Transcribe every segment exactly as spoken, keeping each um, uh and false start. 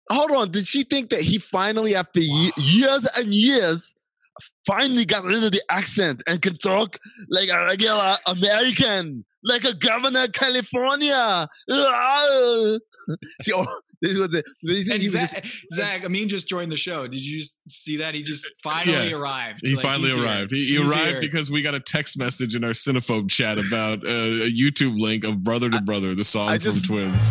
hold on. Did she think that he finally, after ye- years and years, finally got rid of the accent and can talk like a regular American, like a governor of California? she, oh, this was it. This, And he was Zach, just, Zach, Amin just joined the show. Did you just see that? He just finally Yeah. arrived. He Like, finally he's here. arrived. He, he He's arrived here. because we got a text message in our Cinephobe chat about uh, a YouTube link of Brother to Brother, the song I just- from Twins.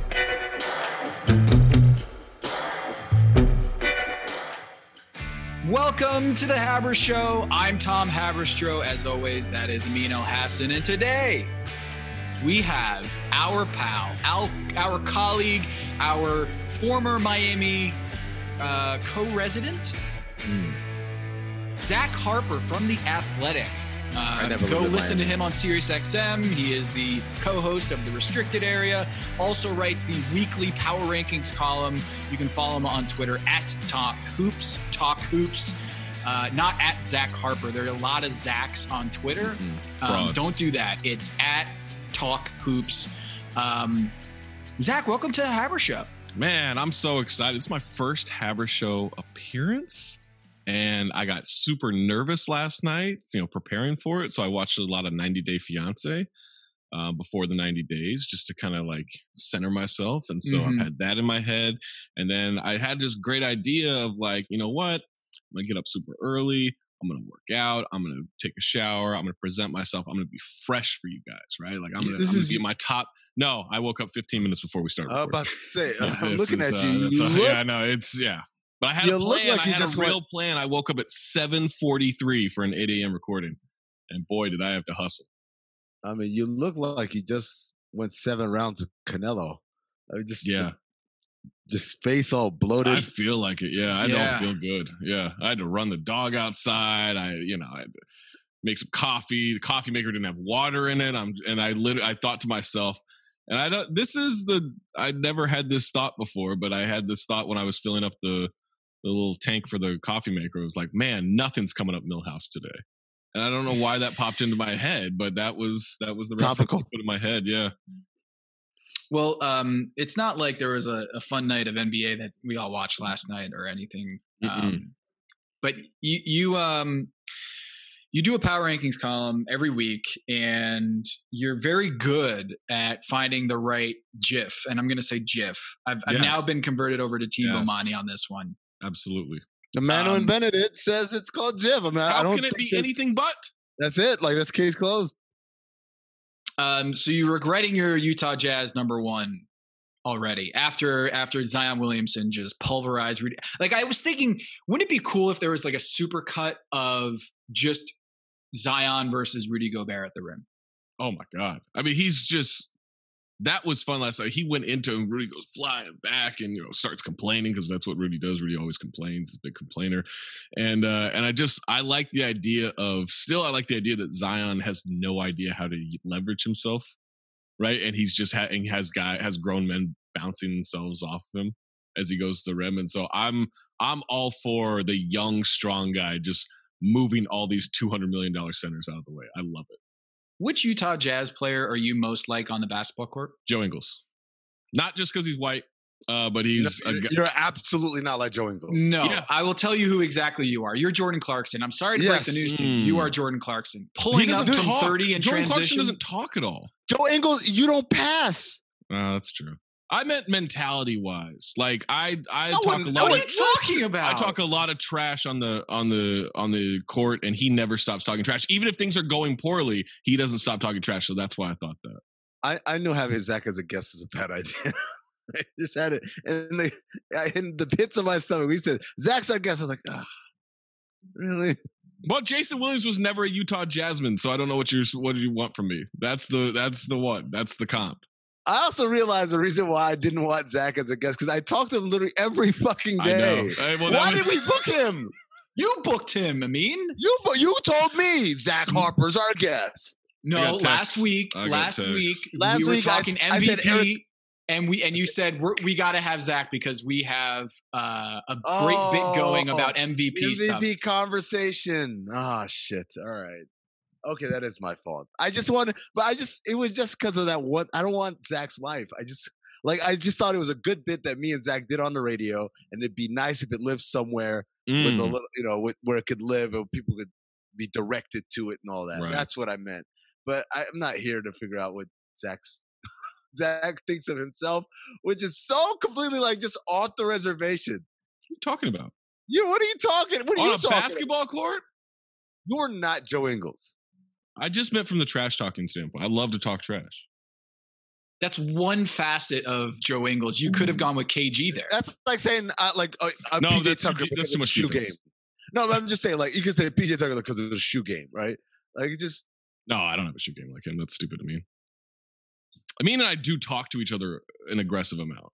Welcome to the Haber Show. I'm Tom Haberstroh. As always, that is Amin El Hassan. And today we have our pal, our, our colleague, our former Miami uh, co-resident, Mm. Zach Harper from The Athletic. Uh, never go lived in listen to Miami. him on SiriusXM. He is the co-host of the Restricted Area. Also writes the weekly Power Rankings column. You can follow him on Twitter at Talk Hoops. Talk Hoops. Uh, not at Zach Harper. There are a lot of Zachs on Twitter. Mm-hmm. Um, Frauds. don't do that. It's at Talk Hoops. Um, Zach, welcome to the Haber Show. Man, I'm so excited. It's my first Haber Show appearance. And I got super nervous last night, you know, preparing for it. So I watched a lot of ninety Day Fiance uh, before the ninety days just to kind of like center myself. And so Mhm. I've had that in my head. And then I had this great idea of like, you know what? I'm going to get up super early. I'm going to work out. I'm going to take a shower. I'm going to present myself. I'm going to be fresh for you guys, right? Like I'm going This to is- be my top. No, I woke up fifteen minutes before we started. I was recording. about to say, Yeah, I'm this looking is, at uh, you. that's You a- look, yeah, no, it's yeah. But I had You a look plan. like I you had just a real went- plan. I woke up at seven forty-three for an eight a.m. recording, and boy, did I have to hustle. I mean, you look like you just went seven rounds of Canelo. I mean, just Yeah, just face all bloated. I feel like it. Yeah, I Yeah. don't feel good. Yeah, I had to run the dog outside. I, you know, I had to make some coffee. The coffee maker didn't have water in it. I'm, and I literally, I thought to myself, and I don't. This is the. I'd never had this thought before, but I had this thought when I was filling up the the little tank for the coffee maker. It was like, man, nothing's coming up Millhouse today. And I don't know why that popped into my head, but that was that was the reference I Topical. put in my head. Yeah. Well, um, it's not like there was a, a fun night of N B A that we all watched last night or anything. Um, but you, you, um, you do a power rankings column every week, and you're very good at finding the right GIF. And I'm going to say GIF. I've, I've Yes. now been converted over to Team Yes. Bomani on this one. Absolutely. the man who um, invented it says it's called Jiv. I mean, I How don't can it think be there's- anything but? That's it. Like, that's case closed. Um, so you're regretting your Utah Jazz number one already after after Zion Williamson just pulverized. Rudy. Like I was thinking, wouldn't it be cool if there was like a super cut of just Zion versus Rudy Gobert at the rim? Oh my God. I mean, he's just, that was fun last night. He went into him, Rudy goes flying back and, you know, starts complaining because that's what Rudy does. Rudy always complains. He's a big complainer. And, uh, and I just, I like the idea of, still, I like the idea that Zion has no idea how to leverage himself. Right. And he's just, ha- and has guy, has grown men bouncing themselves off of him as he goes to the rim. And so I'm, I'm all for the young, strong guy just moving all these two hundred million dollars centers out of the way. I love it. Which Utah Jazz player are you most like on the basketball court? Joe Ingles. Not just because he's white, uh, but he's You're, a guy. you're absolutely not like Joe Ingles. No, Yeah. I will tell you who exactly you are. You're Jordan Clarkson. I'm sorry to break Yes. the news to you. Mm. You are Jordan Clarkson. He Pulling up doesn't from talk. thirty in Jordan Clarkson transition. doesn't talk at all. Joe Ingles, you don't pass. Uh, that's true. I meant mentality wise. Like I, I No talk one- a no lot. What Of, are you talking about? I talk a lot of trash on the on the on the court, and he never stops talking trash. Even if things are going poorly, he doesn't stop talking trash. So that's why I thought that. I, I knew having Zach as a guest is a bad idea. I just had it in the in the pits of my stomach. We said Zach's our guest. I was like, ah, really? Well, Jason Williams was never a Utah Jasmine, so I don't know what you what did you want from me. That's the that's the one. That's the comp. I also realized the reason why I didn't want Zach as a guest because I talked to him literally every fucking I day. know. Uh, well, that Why was- did we book him? You booked him, Amin. You but you told me Zach Harper's our guest. No, I got last texts. week, I got last texts. week, Last we were week I talking s- I M V P, said Eric- and we and you said we're, we got to have Zach because we have uh, a great bit going Oh, about M V P, M V stuff. P conversation. Ah, shit. All right. Okay, that is my fault. I just wanted, but I just, it was just because of that one. I don't want Zach's life. I just, Like, I just thought it was a good bit that me and Zach did on the radio, and it'd be nice if it lived somewhere Mm. with a little, you know, with, where it could live and people could be directed to it and all that. Right. That's what I meant. But I, I'm not here to figure out what Zach's Zach thinks of himself, which is so completely like just off the reservation. What are you talking about? You, what are you talking? What are On you a talking basketball about? court? You're not Joe Ingles. I just meant from the trash talking standpoint. I love to talk trash. That's one facet of Joe Ingles. You could have gone with K G there. That's like saying uh, like uh, uh, No, P J that's too Tucker deep- because that's too of the much shoe defense. game. No, but I'm just saying like you could say P J Tucker because of the shoe game, right? Like it just No, I don't have a shoe game like him. That's stupid to me. I mean, and I do talk to each other an aggressive amount.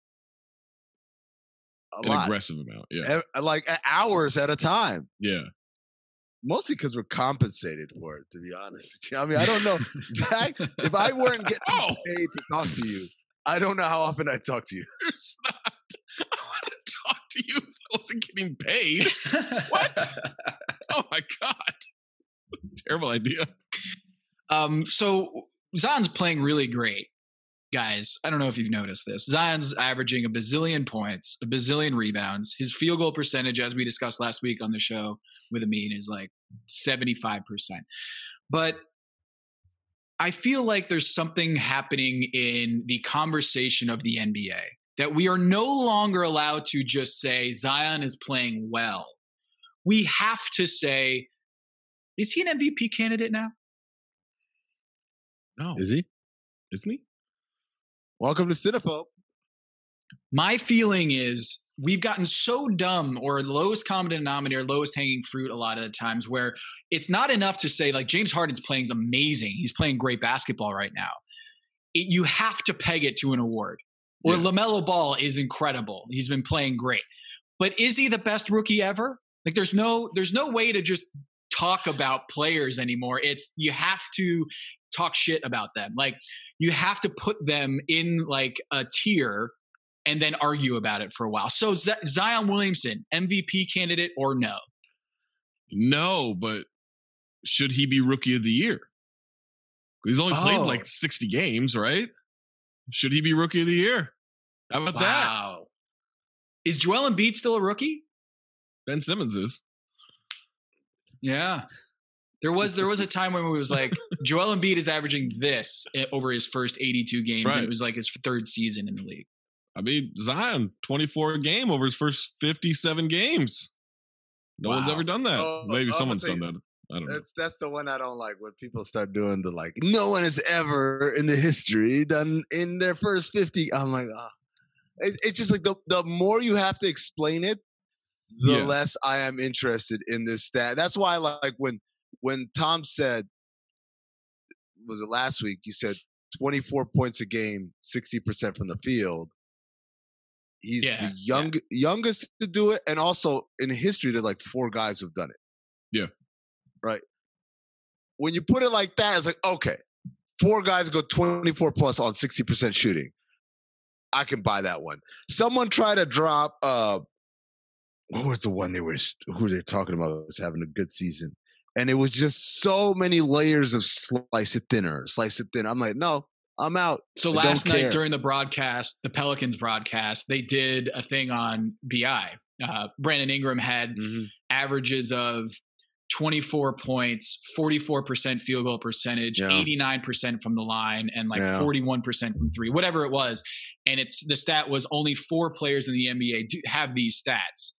a An lot, aggressive amount. Yeah. E- like hours at a time. Yeah. Mostly because we're compensated for it, to be honest. I mean, I don't know, Zach. If I weren't getting Oh. paid to talk to you, I don't know how often I talk to you. There's not. I want to talk to you if I wasn't getting paid. What? Oh my God. Terrible idea. Um, so Zion's playing really great, guys. I don't know if you've noticed this. Zion's averaging a bazillion points, a bazillion rebounds. His field goal percentage, as we discussed last week on the show with Amin, is like seventy-five percent. But I feel like there's something happening in the conversation of the N B A that we are no longer allowed to just say Zion is playing well. We have to say, is he an M V P candidate now? No. Is he? Isn't he? Welcome to Cinephobe. My feeling is we've gotten so dumb, or lowest common denominator, lowest hanging fruit a lot of the times, where it's not enough to say like James Harden's playing amazing. He's playing great basketball right now. It, you have to peg it to an award. Or Yeah. LaMelo Ball is incredible. He's been playing great. But is he the best rookie ever? Like there's no there's no way to just talk about players anymore. It's you have to talk shit about them. Like you have to put them in like a tier and then argue about it for a while. So Z- Zion Williamson, M V P candidate or no? No, but should he be rookie of the year? He's only played Oh. like sixty games, right? Should he be rookie of the year? How about that? Wow. Is Joel Embiid still a rookie? Ben Simmons is. Yeah. There was there was a time when it was like Joel Embiid is averaging this i- over his first eighty-two games, and Right. it was like his third season in the league. I mean, Zion, twenty-four a game over his first fifty-seven games. No one's Wow. ever done that. Oh, Maybe I'm someone's gonna done tell that. I don't know. That's that's the one I don't like when people start doing the like no one has ever in the history done in their first fifty. I'm like, ah, it's, it's just like the the more you have to explain it, the Yeah. less I am interested in this stat. That's why like when when Tom said, was it last week? You said twenty-four points a game, sixty percent from the field. He's Yeah, the young youngest to do it, and also in history, there's like four guys who've done it. Yeah. Right. When you put it like that, it's like, okay, four guys go twenty-four plus on sixty percent shooting. I can buy that one. Someone try to drop uh what was the one they were who were they talking about was having a good season? And it was just so many layers of slice it thinner, slice it thinner. I'm like, no, I'm out. So I last don't night care. during the broadcast, the Pelicans broadcast, they did a thing on B I. Uh, Brandon Ingram had Mhm. averages of twenty-four points, forty-four percent field goal percentage, Yeah. eighty-nine percent from the line, and like Yeah. forty-one percent from three, whatever it was. And it's the stat was only four players in the N B A do have these stats.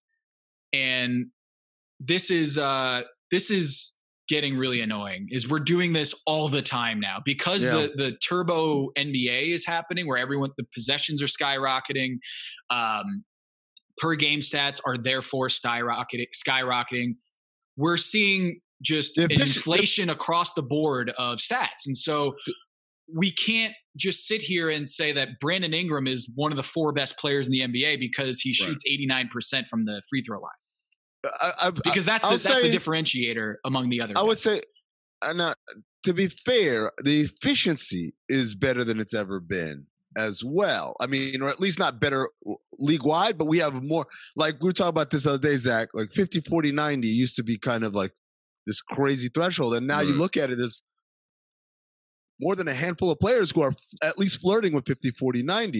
And this is uh, this is getting really annoying. Is we're doing this all the time now because Yeah. the the turbo N B A is happening, where everyone the possessions are skyrocketing. Um, per game stats are therefore skyrocketing. skyrocketing. We're seeing just The an effici- inflation across the board of stats. And so we can't just sit here and say that Brandon Ingram is one of the four best players in the N B A because he shoots eighty-nine percent from the free throw line. I, I, Because that's I'll the, that's say- the differentiator among the other I would guys. say, and uh, to be fair, the efficiency is better than it's ever been as well. I mean, or at least not better league wide, but we have more. Like we were talking about this other day, Zach. Like fifty, forty, ninety used to be kind of like this crazy threshold, and now you Right. look at it as more than a handful of players who are at least flirting with fifty, forty, ninety.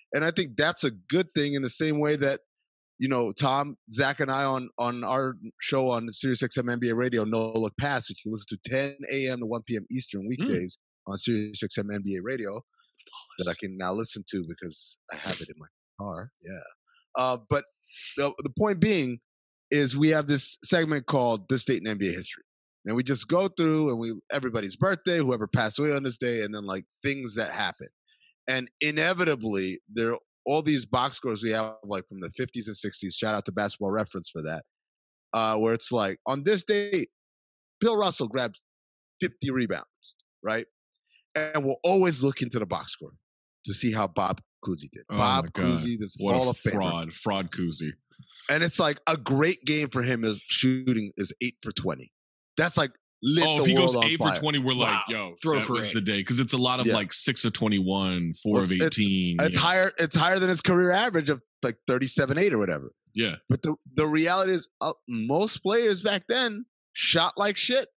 And I think that's a good thing in the same way that, you know, Tom, Zach, and I on on our show on Sirius X M N B A Radio, No Look Pass, which you can listen to ten a.m. to one p.m. Eastern weekdays mm. on Sirius X M N B A Radio, Flawless. That I can now listen to because I have it in my car. Yeah. Uh, but the, the point being is we have this segment called This Date in N B A History. And we just go through and we everybody's birthday, whoever passed away on this day, and then like things that happen. And inevitably, there are all these box scores we have like from the fifties and sixties. Shout out to Basketball Reference for that. Uh, where it's like, on this date, Bill Russell grabbed fifty rebounds, right? And we'll always look into the box score to see how Bob Cousy did. Oh Bob Cousy, this what Hall a of Famer. fraud, fraud Cousy. And it's like a great game for him is shooting is eight for twenty. That's like lit oh, the if he world goes on eight fire. for twenty, we're like, wow. yo, Throw that parade. was the day. Because it's a lot of Yeah. like six of twenty-one, four Well, of it's- eighteen. It's yeah. higher. It's higher than his career average of like thirty-seven eight or whatever. Yeah. But the the reality is, uh, most players back then shot like shit.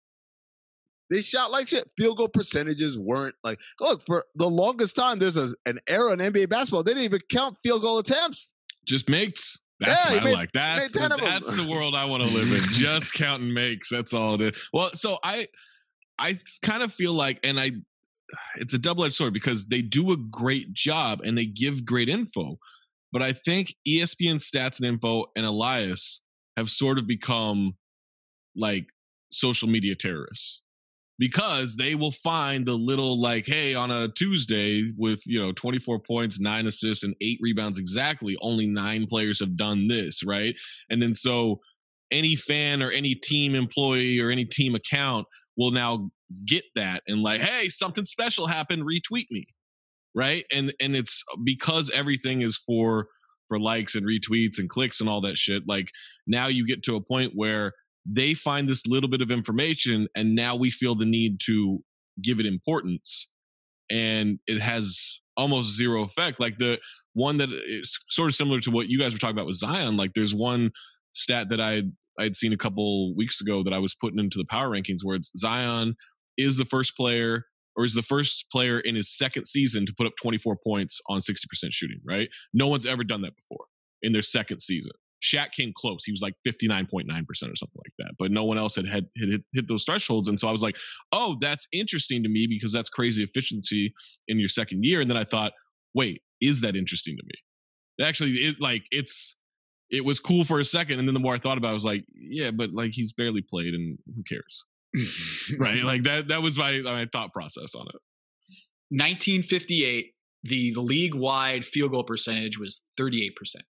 They shot like shit. Field goal percentages weren't like. Look, for the longest time, there's a, an era in N B A basketball. They didn't even count field goal attempts. Just makes. That's Yeah, he what I made- like. That's made ten the, of 'em. that's the world I want to live in. Just counting makes. That's all it is. Well, so I I kind of feel like, and I, it's a double-edged sword because they do a great job and they give great info, but I think E S P N Stats and Info and Elias have sort of become like social media terrorists. Because they will find the little like, hey, on a Tuesday with, you know, twenty-four points, nine assists, and eight rebounds exactly, only nine players have done this, right? And then so any fan or any team employee or any team account will now get that and like, hey, something special happened, retweet me, right? And and it's because everything is for for likes and retweets and clicks and all that shit. Like now you get to a point where they find this little bit of information and now we feel the need to give it importance, and it has almost zero effect. Like the one that is sort of similar to what you guys were talking about with Zion. Like there's one stat that I I'd seen a couple weeks ago that I was putting into the power rankings where it's Zion is the first player or is the first player in his second season to put up twenty-four points on sixty percent shooting, right? No one's ever done that before in their second season. Shaq came close. He was like fifty-nine point nine percent or something like that. But no one else had, had, had hit, hit those thresholds. And so I was like, oh, that's interesting to me because that's crazy efficiency in your second year. And then I thought, wait, is that interesting to me? Actually, it, like it's it was cool for a second. And then the more I thought about it, I was like, yeah, but like he's barely played and who cares? Right? Like that that was my, my thought process on it. nineteen fifty-eight, the league-wide field goal percentage was thirty-eight percent.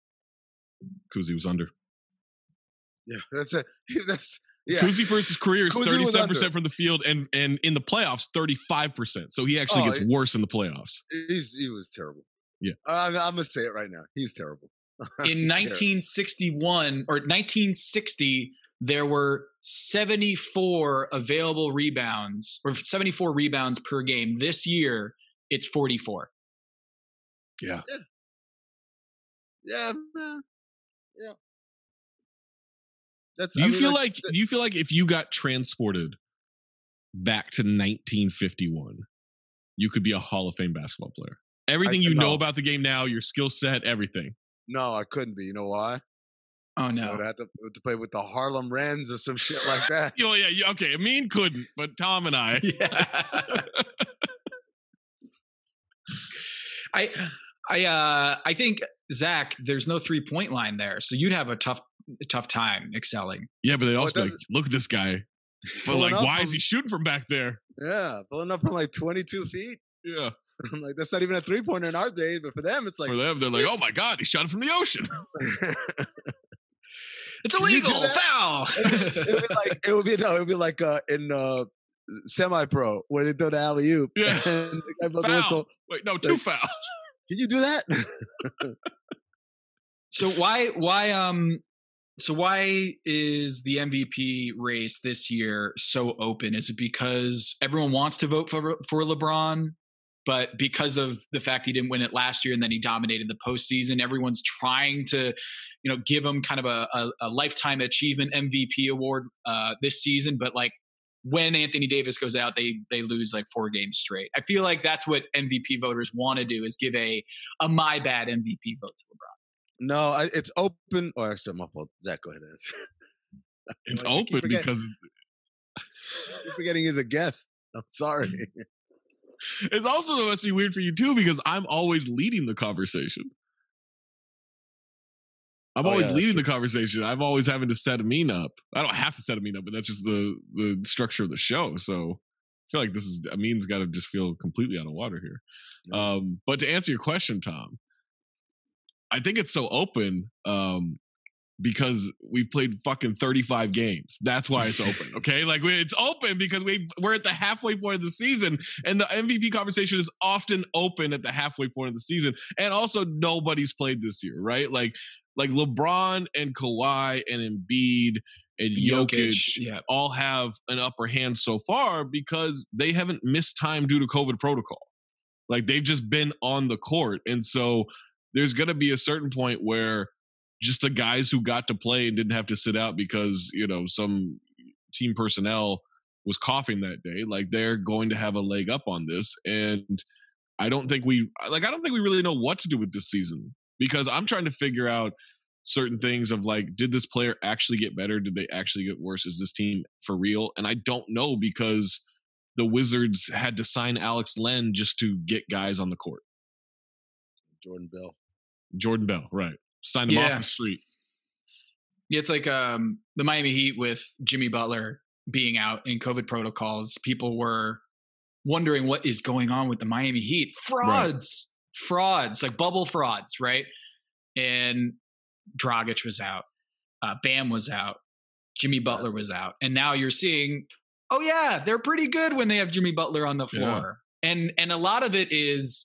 Cousy was under. Yeah, that's it. That's yeah. Cousy for his career is Cousy was thirty-seven percent under. from the field, and and in the playoffs, thirty-five percent. So he actually Oh, gets it- worse in the playoffs. He's, he was terrible. Yeah. I'm, I'm gonna say it right now. He's terrible. In nineteen sixty-one or nineteen sixty, there were seventy-four available rebounds or seventy-four rebounds per game. This year, it's forty-four. Yeah. Yeah, man. Yeah. That's. Do I you mean, feel like, like th- do you feel like if you got transported back to nineteen fifty-one, you could be a Hall of Fame basketball player? Everything I- you know no. about the game now, your skill set, everything. No, I couldn't be. You know why? Oh I no! would have to, to play with the Harlem Wrens or some shit like that. Oh yeah, yeah, okay. Amin couldn't, but Tom and I. Yeah. I I uh I think Zach, there's no three point line there, so you'd have a tough tough time excelling. Yeah, but they Oh, it also be like, doesn't- look at this guy. But Pulling like, up why is from- he shooting from back there? Yeah, pulling up from like twenty-two feet. Yeah. I'm like, that's not even a three pointer in our day, but for them, it's like, For them, they're like, oh my God, he shot it from the ocean. It's Can you do illegal that? foul. it would be like it would be no, it would be like uh, in uh, semi-pro where they throw the alley oop. Yeah. And the guy blows the Foul. whistle. Wait, no, two Like- fouls. Can you do that? So why why um so why is the M V P race this year so open? Is it because everyone wants to vote for for LeBron, but because of the fact he didn't win it last year and then he dominated the postseason, everyone's trying to, you know, give him kind of a, a, a lifetime achievement M V P award uh, this season, but like when Anthony Davis goes out, they they lose like four games straight. I feel like that's what M V P voters want to do, is give a a my bad M V P vote to LeBron. No, I, it's open. Oh, actually, my fault. Zach, go ahead. It's I keep open forgetting- because You're forgetting he's a guest. I'm sorry. it's also it must be weird for you too because I'm always leading the conversation. I'm Oh, always yeah, leading that's the conversation. I'm always having to set Amin up. I don't have to set Amin up, but that's just the the structure of the show. So I feel like this is Amin's got to just feel completely out of water here. Yeah. Um, but to answer your question, Tom, I think it's so open um, because we've played fucking thirty-five games. That's why it's open. Okay, like we, it's open because we we're at the halfway point of the season, and the M V P conversation is often open at the halfway point of the season. And also, nobody's played this year, right? Like. Like LeBron and Kawhi and Embiid and Jokic, Jokic, yeah. all have an upper hand so far because they haven't missed time due to COVID protocol. Like they've just been on the court. And so there's going to be a certain point where just the guys who got to play and didn't have to sit out because, you know, some team personnel was coughing that day, like they're going to have a leg up on this. And I don't think we, like, I don't think we really know what to do with this season. Because I'm trying to figure out certain things of like, did this player actually get better? Did they actually get worse? Is this team for real? And I don't know because the Wizards had to sign Alex Len just to get guys on the court. Jordan Bell. Jordan Bell, right. Signed him Yeah. off the street. Yeah, it's like um, the Miami Heat with Jimmy Butler being out in COVID protocols. People were wondering what is going on with the Miami Heat. Frauds. Right. Frauds, like bubble frauds, right? And Dragic was out. Uh, Bam was out. Jimmy Butler was out. And now you're seeing, oh yeah, they're pretty good when they have Jimmy Butler on the floor. Yeah. And and a lot of it is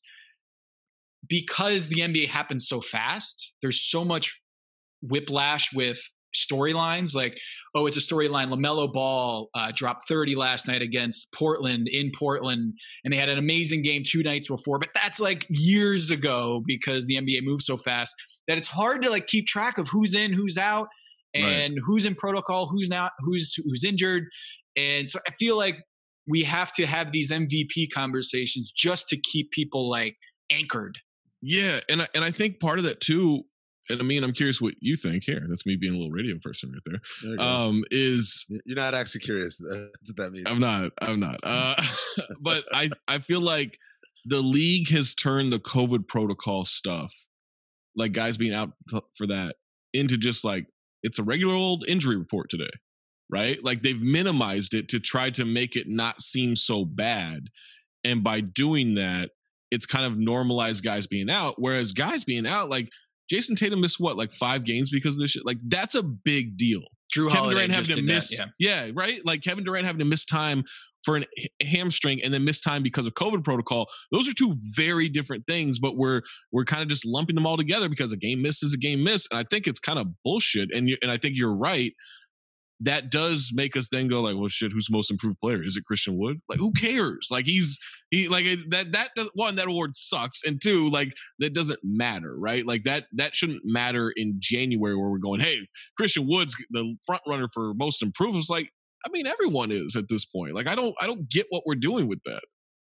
because the N B A happens so fast, there's so much whiplash with storylines. Like, oh, it's a storyline. LaMelo Ball uh, dropped thirty last night against Portland in Portland, and they had an amazing game two nights before. But that's like years ago because the N B A moves so fast that it's hard to like keep track of who's in, who's out, and right. who's in protocol, who's not, who's who's injured. And so I feel like we have to have these M V P conversations just to keep people like anchored. Yeah, and I, and I think part of that too. And I mean, I'm curious what you think here. That's me being a little radio person right there. there um, is you're not actually curious? That's what that means. I'm not. I'm not. Uh, but I I feel like the league has turned the COVID protocol stuff, like guys being out for that, into just like it's a regular old injury report today, right? Like they've minimized it to try to make it not seem so bad, and by doing that, it's kind of normalized guys being out. Whereas guys being out, like. Jason Tatum missed what, like five games because of this shit? Like, that's a big deal. Drew Kevin Holiday Durant having to miss, that, yeah. yeah, right? Like Kevin Durant having to miss time for a h- hamstring and then miss time because of COVID protocol. Those are two very different things, but we're we're kind of just lumping them all together because a game miss is a game miss, and I think it's kind of bullshit. And you, and I think you're right. That does make us then go like, well, shit, who's the most improved player? Is it Christian Wood? Like, who cares? Like, he's he like that that does, one, that award sucks, and two, like that doesn't matter, right? Like that that shouldn't matter in January where we're going, hey, Christian Wood's the front runner for most improved. It's like, I mean, everyone is at this point. Like, I don't I don't get what we're doing with that.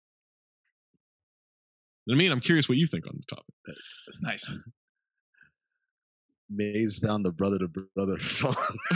I mean, I'm curious what you think on the topic. Nice. Maze found the brother to brother song.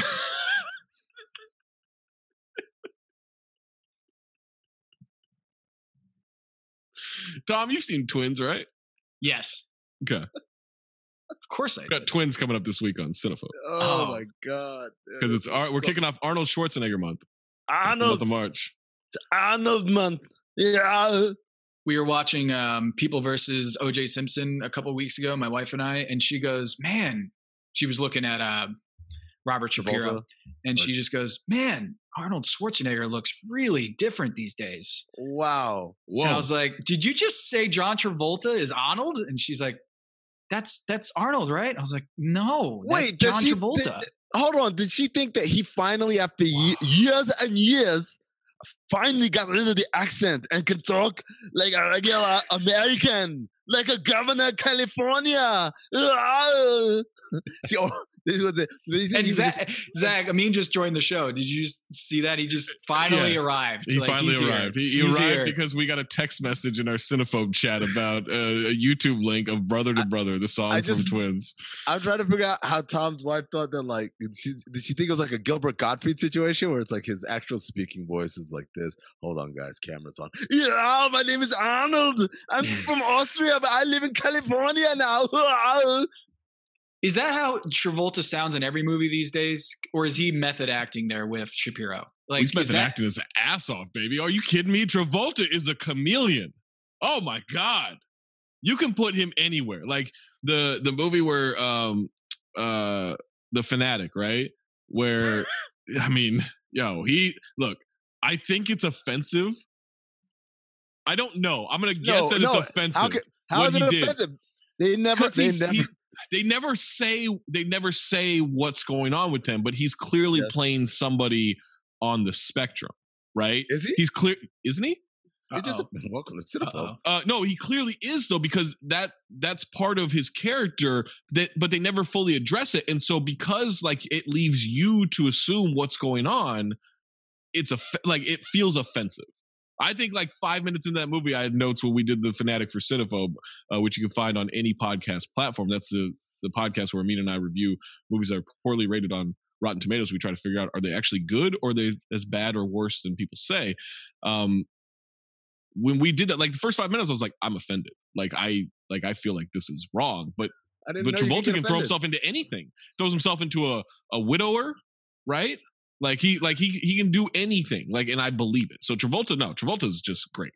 Tom, you've seen Twins, right? Yes. Okay. Of course I We've got did. Twins coming up this week on Cinephobe. Oh, oh my God. Because it's our, we're kicking off Arnold Schwarzenegger month. Arnold. Month of March. Arnold month. Yeah. We were watching um, People versus O J Simpson a couple weeks ago, my wife and I, and she goes, man, she was looking at uh, Robert Shapiro, Travolta. And she just goes, man, Arnold Schwarzenegger looks really different these days. Wow. Whoa. And I was like, did you just say John Travolta is Arnold? And she's like, that's that's Arnold, right? I was like, no, that's Wait, John she, Travolta. Th- hold on. Did she think that he finally, after ye- years and years, finally got rid of the accent and can talk like a regular American, like a governor of California? She, This was it. And Zach, Zach, Amin just joined the show. Did you just see that? He just finally Yeah. arrived. He like, finally he's arrived. Here. He, he He's arrived here. because we got a text message in our Cinephobe chat about uh, a YouTube link of Brother to Brother, the song I from just- Twins. I'm trying to figure out how Tom's wife thought that, like, did she, did she think it was like a Gilbert Gottfried situation where it's like his actual speaking voice is like this? Hold on, guys, camera's on. Yeah, my name is Arnold. I'm from Austria, but I live in California now. Is that how Travolta sounds in every movie these days? Or is he method acting there with Shapiro? Like, He's is method that- acting his ass off, baby. Are you kidding me? Travolta is a chameleon. Oh my God. You can put him anywhere. Like the the movie where um uh The Fanatic, right? Where I mean, yo, he look, I think it's offensive. I don't know. I'm gonna guess No, that no, it's offensive. How, can, how what is it he did. offensive? They never, 'Cause they he's- never. he- they never say they never say what's going on with him, but he's clearly Yes. playing somebody on the spectrum, right? Is he? He's clear, isn't he? He just Uh-oh. welcome to Cinephobe. Uh-oh. Uh, no, he clearly is though, because that that's part of his character. That, but they never fully address it, and so because like it leaves you to assume what's going on, it's a like it feels offensive. I think like five minutes in that movie, I had notes when we did the Fanatic for Cinephobe, uh, which you can find on any podcast platform. That's the the podcast where Amin and I review movies that are poorly rated on Rotten Tomatoes. We try to figure out, are they actually good or are they as bad or worse than people say? Um, when we did that, like the first five minutes, I was like, I'm offended. Like I like I feel like this is wrong. But I didn't but know you could Travolta get can throw offended. himself into anything. Throws himself into a a widower, right? Like he like he he can do anything. Like, and I believe it. So Travolta, no, Travolta is just great.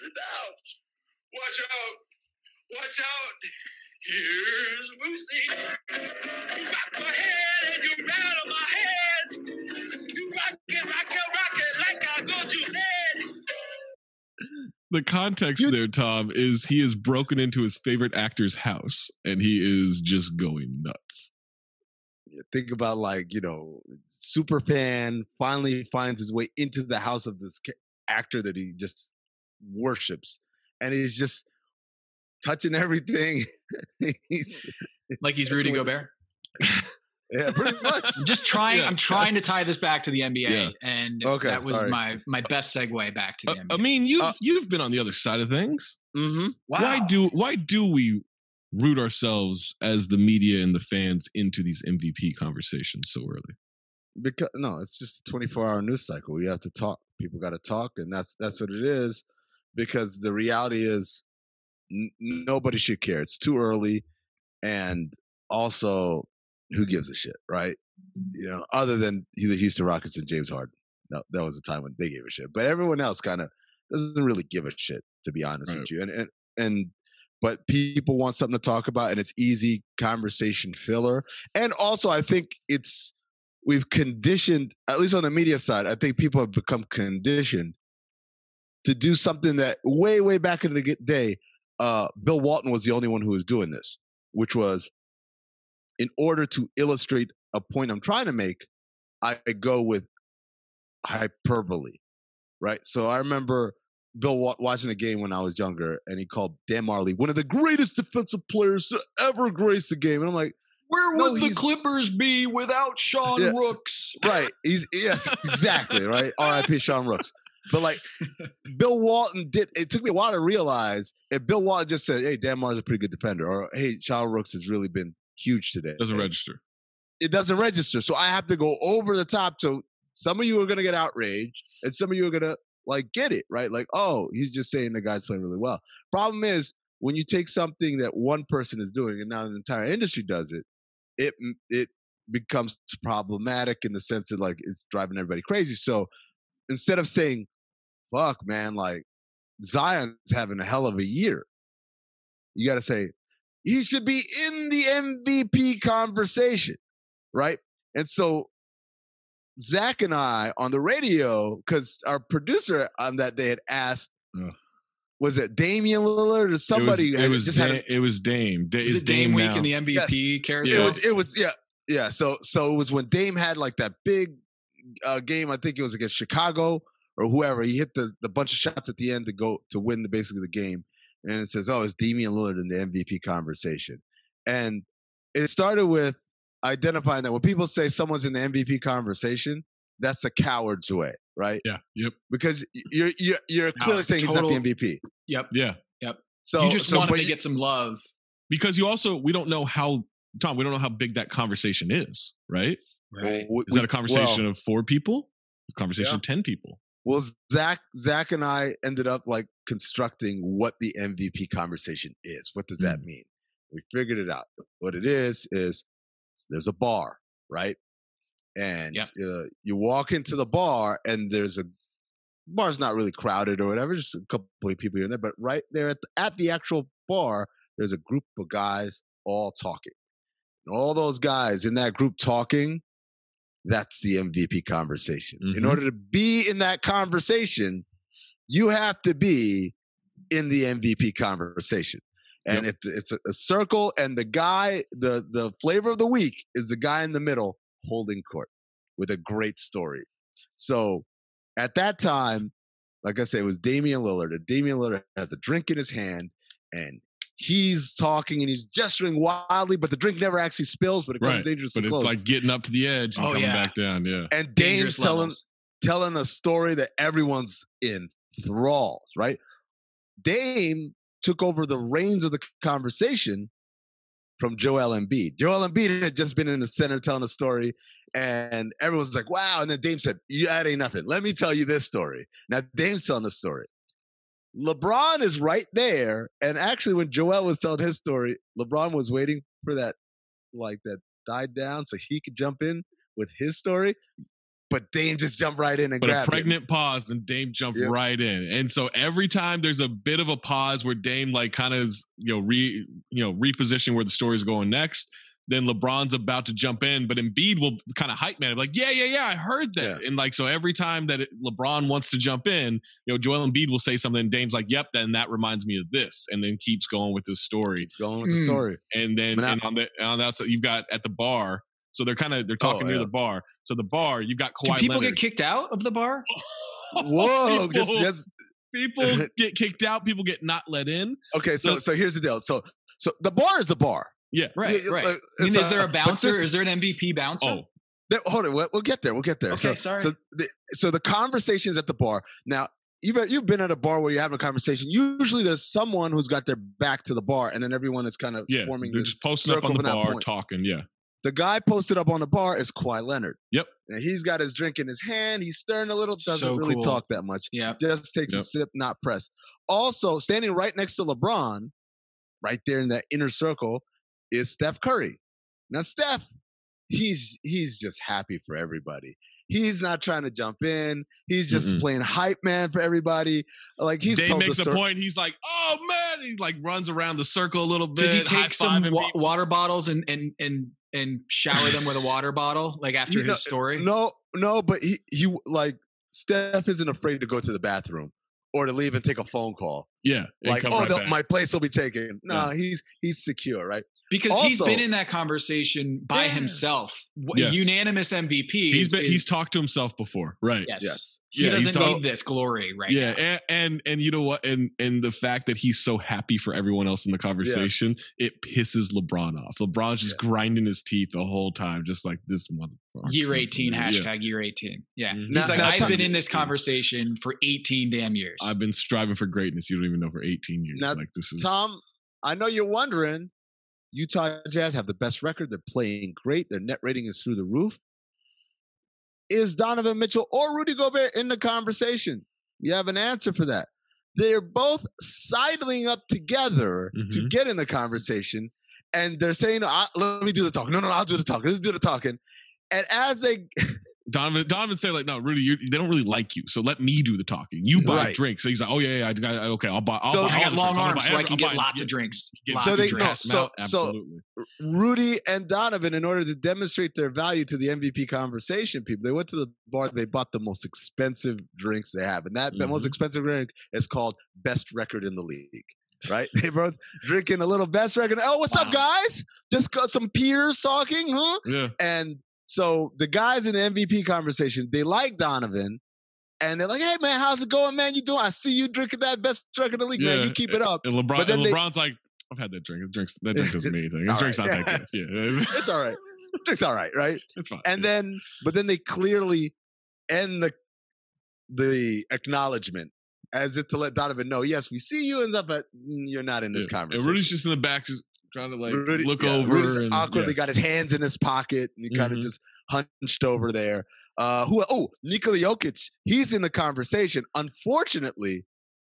Watch out! Watch out! Here's Lucy. You rock my head and you rattle my head. You rock it, rock it, rock it like I go to bed. The context You- there, Tom, is he has broken into his favorite actor's house and he is just going nuts. Think about, like, you know, super fan finally finds his way into the house of this ca- actor that he just worships, and he's just touching everything. he's, Like he's Rudy Gobert. yeah, pretty much. I'm just trying. Yeah. I'm trying to tie this back to the N B A, Yeah. and Okay, that was sorry. my my best segue back to the Uh, N B A. I mean, you've Uh, you've been on the other side of things. Mm-hmm. wow. Why do why do we root ourselves as the media and the fans into these M V P conversations so early? Because no, it's just a twenty-four hour news cycle. We have to talk. People got to talk, and that's that's what it is. Because the reality is, n- nobody should care. It's too early, and also, who gives a shit, right? You know, other than the Houston Rockets and James Harden. That, that was a time when they gave a shit, but everyone else kind of doesn't really give a shit, to be honest Right. with you. And and and but people want something to talk about, and it's easy conversation filler. And also, I think it's we've conditioned, at least on the media side, I think people have become conditioned to do something that way, way back in the g- day, uh, Bill Walton was the only one who was doing this, which was in order to illustrate a point I'm trying to make, I go with hyperbole, right? So I remember Bill wa- watching a game when I was younger, and he called Dan Marley one of the greatest defensive players to ever grace the game. And I'm like, Where No, would the he's- Clippers be without Sean Yeah. Rooks? right? He's yes, exactly right. R I P Sean Rooks. But like Bill Walton did, it took me a while to realize if Bill Walton just said, "Hey, Dan Marley's a pretty good defender," or "Hey, Sean Rooks has really been huge today," Doesn't register. it doesn't register. So I have to go over the top. So some of you are gonna get outraged, and some of you are gonna like get it right. Like, oh, he's just saying the guy's playing really well. Problem is when you take something that one person is doing and now the entire industry does it, it it becomes problematic in the sense that like it's driving everybody crazy. So instead of saying, "Fuck, man, like Zion's having a hell of a year," you got to say he should be in the M V P conversation, right? And so Zach and I on the radio, because our producer on that day had asked, Ugh. was it Damian Lillard or somebody? It was, had it was, just had Da- a- it was Dame. Da- Is it's it Dame Week now. in the M V P It carousel? was, it was, yeah, yeah. So, so it was when Dame had like that big uh, game. I think it was against Chicago or whoever. He hit the, the bunch of shots at the end to go to win the basically the game. And it says, "Oh, it's Damian Lillard in the M V P conversation." And it started with identifying that when people say someone's in the M V P conversation, that's a coward's way, right? Yeah. Yep. Because you're you're, you're clearly No, saying he's total- not the M V P. Yep. Yeah. So you just so, want him but to you- get some love. Because you also we don't know how Tom. We don't know how big that conversation is, right? Right. we- Is that a conversation well, of four people? A conversation Yeah. of ten people? Well, Zach, Zach and I ended up like constructing what the M V P conversation is. What does that mean? We figured it out. What it is is there's a bar, right? And Yeah. uh, you walk into the bar, and there's a bar's not really crowded or whatever, just a couple of people here and there. But right there at the, at the actual bar, there's a group of guys all talking. And all those guys in that group talking, that's the M V P conversation. In Mhm. order to be in that conversation, you have to be in the M V P conversation. And Yep. if it's a, a circle, and the guy, the the flavor of the week is the guy in the middle holding court with a great story. So at that time, like I said, it was Damian Lillard. And Damian Lillard has a drink in his hand, and he's talking and he's gesturing wildly, but the drink never actually spills, but it comes Right. dangerously But it's close. like getting up to the edge and Oh, coming yeah. back down. Yeah. and Dangerous Dame's telling levels. telling a story that everyone's enthralled, right? Dame took over the reins of the conversation from Joel Embiid. Joel Embiid had just been in the center telling a story, and everyone's like, wow. And then Dame said, yeah, that ain't nothing. Let me tell you this story. Now Dame's telling the story. LeBron is right there. And actually, when Joel was telling his story, LeBron was waiting for that, like that died down so he could jump in with his story. But Dame just jumped right in and But a grabbed it. pregnant pause and Dame jumped Yep. right in. And so every time there's a bit of a pause where Dame like kind of is, you know, re you know, reposition where the story's going next, then LeBron's about to jump in, but Embiid will kind of hype man, like, yeah, yeah, yeah, I heard that. Yeah. And like, so every time that it, LeBron wants to jump in, you know, Joel Embiid will say something and Dame's like, yep, then that reminds me of this. And then keeps going with this story. Keeps going with the Mm. story. And then But now- and on the on the outside, you've got at the bar. So they're kind of they're talking Oh, near yeah. the bar. So the bar, you've got Do Kawhi people Leonard. get kicked out of the bar? Whoa, just, People- just people get kicked out. People get not let in. okay. So, So- so here's the deal. So, so the bar is the bar. Yeah. Right, Yeah, right. like, I mean, it's is there a but bouncer? this- Is there an M V P bouncer? Oh, Th- hold on, we'll, we'll get there. We'll get there. Okay, so, sorry. So the, so the conversations at the bar. Now, you've you've been at a bar where you're having a conversation. Usually, there's someone who's got their back to the bar, and then everyone is kind of yeah. forming They're this. just posting up circle on the from that bar, point. talking. Yeah. The guy posted up on the bar is Kawhi Leonard. Yep. And he's got his drink in his hand. He's stirring a little. Doesn't So really cool. talk that much. Yeah. Just takes a Yep. sip, not press. Also, standing right next to LeBron, right there in that inner circle, is Steph Curry. Now, Steph, he's he's just happy for everybody. He's not trying to jump in. He's just Mm-mm. playing hype man for everybody. Like he's Dave told makes the a story. point. He's like, "Oh man!" He like runs around the circle a little bit. Does he take some high-fiving wa- people. water bottles and and and and shower them with a water bottle like after You know, his story? No, no, but he he like Steph isn't afraid to go to the bathroom or to leave and take a phone call. Yeah. and Like, come oh, right the- back. my place will be taken. No, he's he's secure, right? Because he's Also- been in that conversation by Yeah. himself. W- Yes. Unanimous M V P. He's is- been, he's is- talked to himself before, right? Yes. Yes. He Yeah, he's doesn't talk- need this glory right yeah, now. and, and and you know what, and and the fact that he's so happy for everyone else in the conversation, it pisses LeBron off. LeBron's just grinding his teeth the whole time, just like this motherfucker. Year eighteen, Yeah. hashtag year eighteen. Yeah. Mhm. He's Now- like, now I've talk- been in this conversation for eighteen damn years. I've been striving for greatness. You don't even know for eighteen years. Now, like this is Tom, I know you're wondering. Utah Jazz have the best record. They're playing great. Their net rating is through the roof. Is Donovan Mitchell or Rudy Gobert in the conversation? You have an answer for that. They're both sidling up together to Mhm. get in the conversation, and they're saying, "I- "Let me do the talking." No, no, no, I'll do the talking. Let's do the talking. And as they Donovan. Donovan say like, no, Rudy, you, they don't really like you, so let me do the talking. You buy Right. drinks. So he's like, oh yeah, yeah, I got okay. I'll buy. I'll So- buy I all got the long drinks. I'll arms buy so I every- can I'll get buy- lots yeah, of drinks. get Lots So of they- drinks. no, pass 'em so- out. so- Absolutely. Rudy and Donovan, in order to demonstrate their value to the M V P conversation people, they went to the bar. They bought the most expensive drinks they have, and that the most Mhm. expensive drink is called Best Record in the League. Right? They both drinking a little best record. Oh, what's up, Wow. guys? Just got some peers talking, huh? yeah. And so the guys in the M V P conversation, they like Donovan, and they're like, "Hey, man, how's it going, man? You doing? I see you drinking that Best Record in the League, man. Yeah. You keep it up." And LeBron, But then and they- LeBron's like, I've had that drink. That, drinks, that drink doesn't mean anything. His All drink's right. not that good. Yeah. It's all right. It's all right, right? It's fine. And then, but then they clearly end the the acknowledgement as if to let Donovan know, yes, we see you, and stuff, but you're not in this yeah. conversation. And Rudy's just in the back, just trying to like Rudy, look yeah, over. Rudy's and, awkwardly yeah. got his hands in his pocket, and he kind of Mhm. just hunched over there. Uh, who? Oh, Nikola Jokic. He's in the conversation. Unfortunately,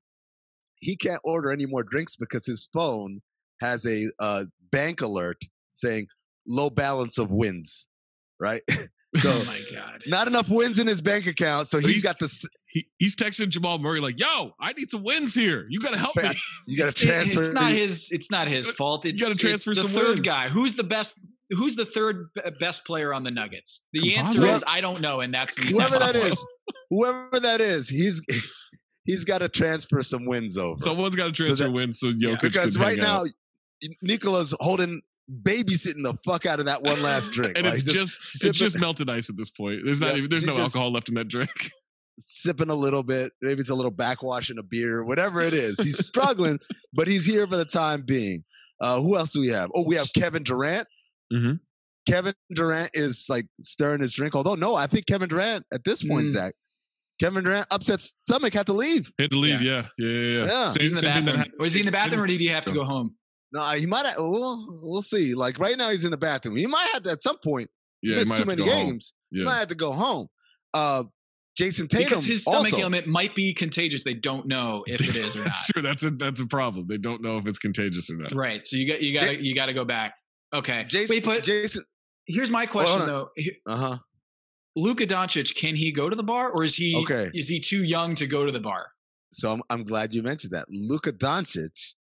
he can't order any more drinks because his phone has a uh, bank alert saying low balance of wins. Right. So Oh my God. not enough wins in his bank account. So But he's he's- got the. He, he's texting Jamal Murray like, "Yo, I need some wins here. You got to help me." You got to It's, it- transfer. it's not his. It's not his fault. It's, gotta it's transfer the some third wins. guy. Who's the best? Who's the third b- best player on the Nuggets? The Composite? answer is I don't know, and that's the Whoever that answer. is, whoever that is, he's he's got to transfer some wins over. Someone's got to transfer that- wins so Jokic because can right hang now, out. Nicola's holding, babysitting the fuck out of that one last drink. and Like, it's just, sipping- it's just melted ice at this point. There's not Yeah, even there's he no just- alcohol left in that drink. sipping a little bit. Maybe it's a little backwash in a beer, whatever it is. He's struggling, but he's here for the time being. Uh, who else do we have? Oh, we have Kevin Durant. Mhm. Kevin Durant is like stirring his drink. Although, no, I think Kevin Durant at this point, Mm. Zach, Kevin Durant upset stomach, had to leave. Had to leave. Yeah, yeah, yeah. yeah. Yeah. Same- He's in the same thing that bathroom. happened- Was he in the bathroom, or did he have to go home? No, he might have. We'll, we'll see. Like right now, he's in the bathroom. He might have to at some point. Yeah, he missed might too have to many go home. games. He Yeah. might have to go home. Uh, Jason Tatum. Because his stomach also. ailment might be contagious. They don't know if it is or not. That's true. That's a that's a problem. They don't know if it's contagious or not. Right. So you got you got to you got to go back. Okay. Jason, Wait, but Jason. here's my question on. though. Uh huh. Luka Doncic, can he go to the bar, or is he Okay. is he too young to go to the bar? So I'm, I'm glad you mentioned that. Luka Doncic,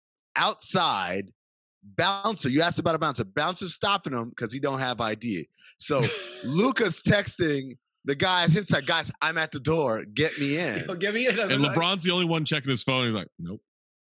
outside bouncer. You asked about a bouncer. Bouncer's stopping him because he don't have I D. So Luka's texting the guys inside. Guys, I'm at the door. Get me in. Oh, give me another. And LeBron's the only one checking his phone. He's like, nope.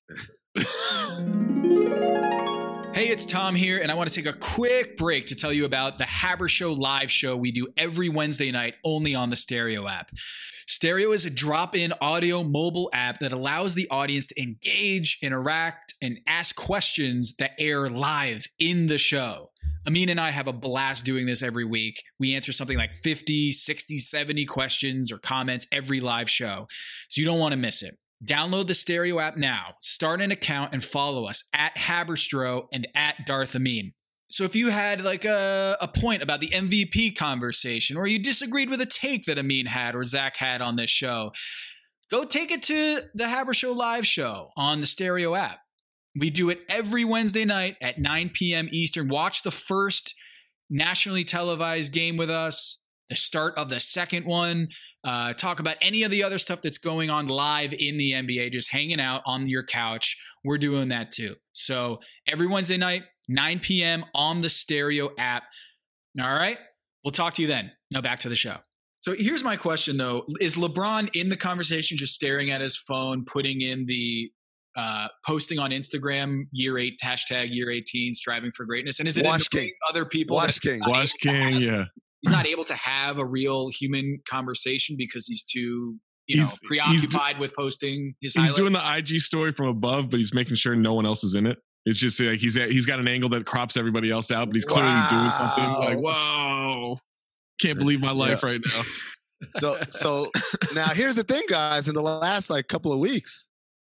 Hey, it's Tom here, and I want to take a quick break to tell you about the Haber Show live show we do every Wednesday night only on the Stereo app. Stereo is a drop-in audio mobile app that allows the audience to engage, interact, and ask questions that air live in the show. Amin and I have a blast doing this every week. We answer something like fifty, sixty, seventy questions or comments every live show, so you don't want to miss it. Download the Stereo app now, start an account, and follow us at Haberstro and at Darth Amin. So if you had like a, a point about the M V P conversation, or you disagreed with a take that Amin had or Zach had on this show, go take it to the Haber Show live show on the Stereo app. We do it every Wednesday night at nine p.m. Eastern. Watch the first nationally televised game with us, the start of the second one, uh, talk about any of the other stuff that's going on live in the N B A, just hanging out on your couch. We're doing that too. So every Wednesday night, nine p.m. on the Stereo app. All right. We'll talk to you then. Now back to the show. So here's my question though. Is LeBron in the conversation just staring at his phone, putting in the uh, posting on Instagram, year eight, hashtag year eighteen, striving for greatness? And is it Wash annoying King. other people? Wash that- King. Wash King, yeah. He's not able to have a real human conversation because he's too, you know, He's- he's preoccupied with posting his He's highlights. doing the I G story from above, but he's making sure no one else is in it. It's just like he's at, he's got an angle that crops everybody else out, but he's clearly doing something like, whoa, can't believe my life right now. So, so now here's the thing, guys. In the last like couple of weeks,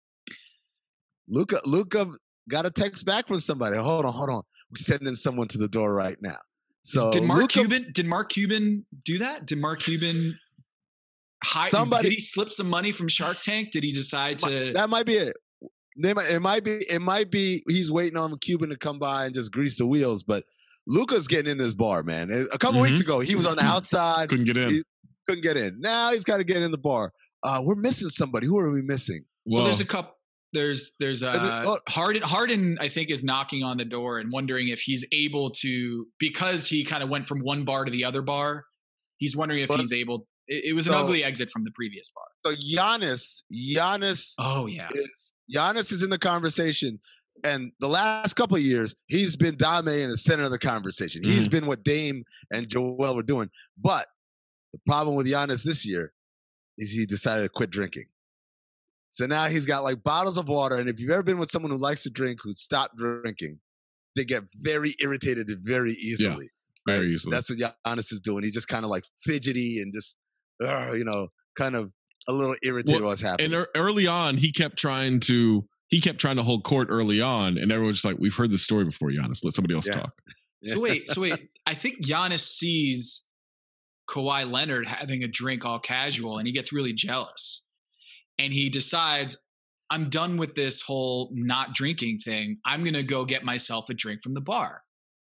Luka, Luka got a text back from somebody. Hold on, hold on. We're sending someone to the door right now. So did Mark Luka, Cuban? Did Mark Cuban do that? Did Mark Cuban? Hide, Somebody- did he slip some money from Shark Tank? Did he decide to? that might be it. They might, it might be. It might be. He's waiting on Cuban to come by and just grease the wheels. But Luka's getting in this bar, man. A couple Mhm. weeks ago, he was on the outside. Couldn't get in. He- Couldn't get in. Now he's got to get in the bar. Uh, we're missing somebody. Who are we missing? well, Well, there's a couple. There's there's uh, oh. Harden. Harden, I think, is knocking on the door and wondering if he's able to, because he kind of went from one bar to the other bar. He's wondering if But- he's able. It, it was an So- ugly exit from the previous bar. So Giannis, Giannis Oh yeah. is Giannis is in the conversation, and the last couple of years he's been dominating the center of the conversation. He's been what Dame and Joel were doing. But the problem with Giannis this year is he decided to quit drinking. So now he's got like bottles of water, and if you've ever been with someone who likes to drink, who stopped drinking, they get very irritated very easily. very right? easily. That's what Giannis is doing. He's just kind of like fidgety and just, uh, you know, kind of a little irritated Well, what's happening. And er- early on, he kept trying to he kept trying to hold court early on, and everyone's just like, "We've heard this story before, Giannis. Let somebody else Yeah. talk." So wait, so wait. I think Giannis sees Kawhi Leonard having a drink all casual, and he gets really jealous, and he decides, "I'm done with this whole not drinking thing. I'm gonna go get myself a drink from the bar."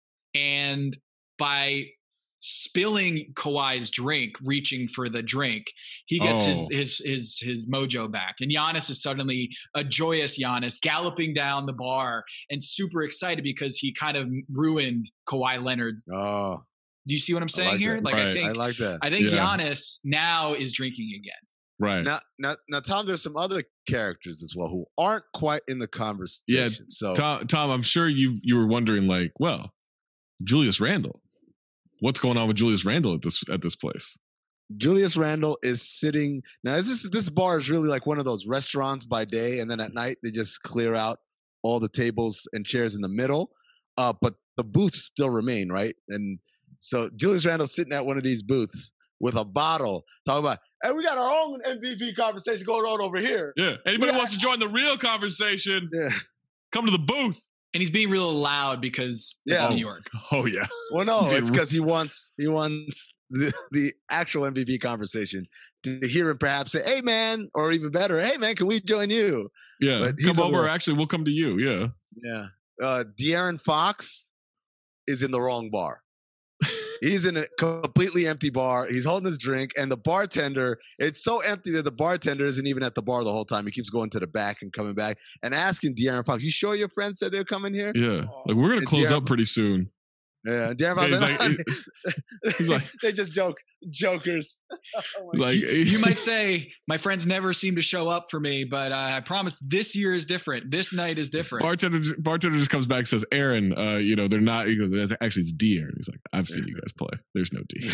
And by spilling Kawhi's drink, reaching for the drink, he gets Oh. his his his his mojo back. And Giannis is suddenly a joyous Giannis galloping down the bar and super excited because he kind of ruined Kawhi Leonard's. Oh, Do you see what I'm saying like here? that. Like I Right. I think like that. I think Yeah. Giannis now is drinking again. Right. Now, now, now, Tom, there's some other characters as well who aren't quite in the conversation. So, Tom, Tom, I'm sure you you were wondering, like, well, Julius Randle. What's going on with Julius Randle at this at this place? Julius Randle is sitting now. Is this this bar is really like one of those restaurants by day, and then at night they just clear out all the tables and chairs in the middle, uh, but the booths still remain, right? And so Julius Randle's sitting at one of these booths with a bottle, talking about, "Hey, we got our own M V P conversation going on over here." Yeah. Anybody Yeah. wants to join the real conversation? Yeah. Come to the booth. And he's being real loud because it's Yeah. New York. Oh yeah. Well, no, Dude, it's because he wants he wants the, the actual M V P conversation to hear him perhaps say, "Hey, man," or even better, "Hey, man, can we join you?" Yeah. But he's Come a over. little- Actually, we'll come to you. Yeah. Yeah. Uh, De'Aaron Fox is in the wrong bar. He's in a completely empty bar. He's holding his drink, and the bartender, it's so empty that the bartender isn't even at the bar the whole time. He keeps going to the back and coming back and asking De'Aaron Fox, "You sure your friends said they're coming here?" Yeah. Like we're gonna And close De'Aaron- up pretty soon. Yeah. And De'Aaron Yeah, Fox, he's like- he's like- they just joke, jokers. He's like, You might say, my friends never seem to show up for me, but uh, I promise this year is different. This night is different. bartender. Bartender just comes back and says, "Aaron, uh, you know they're not." He goes, "That's- "Actually, it's D." Aaron. He's like, "I've seen you guys play. There's no D."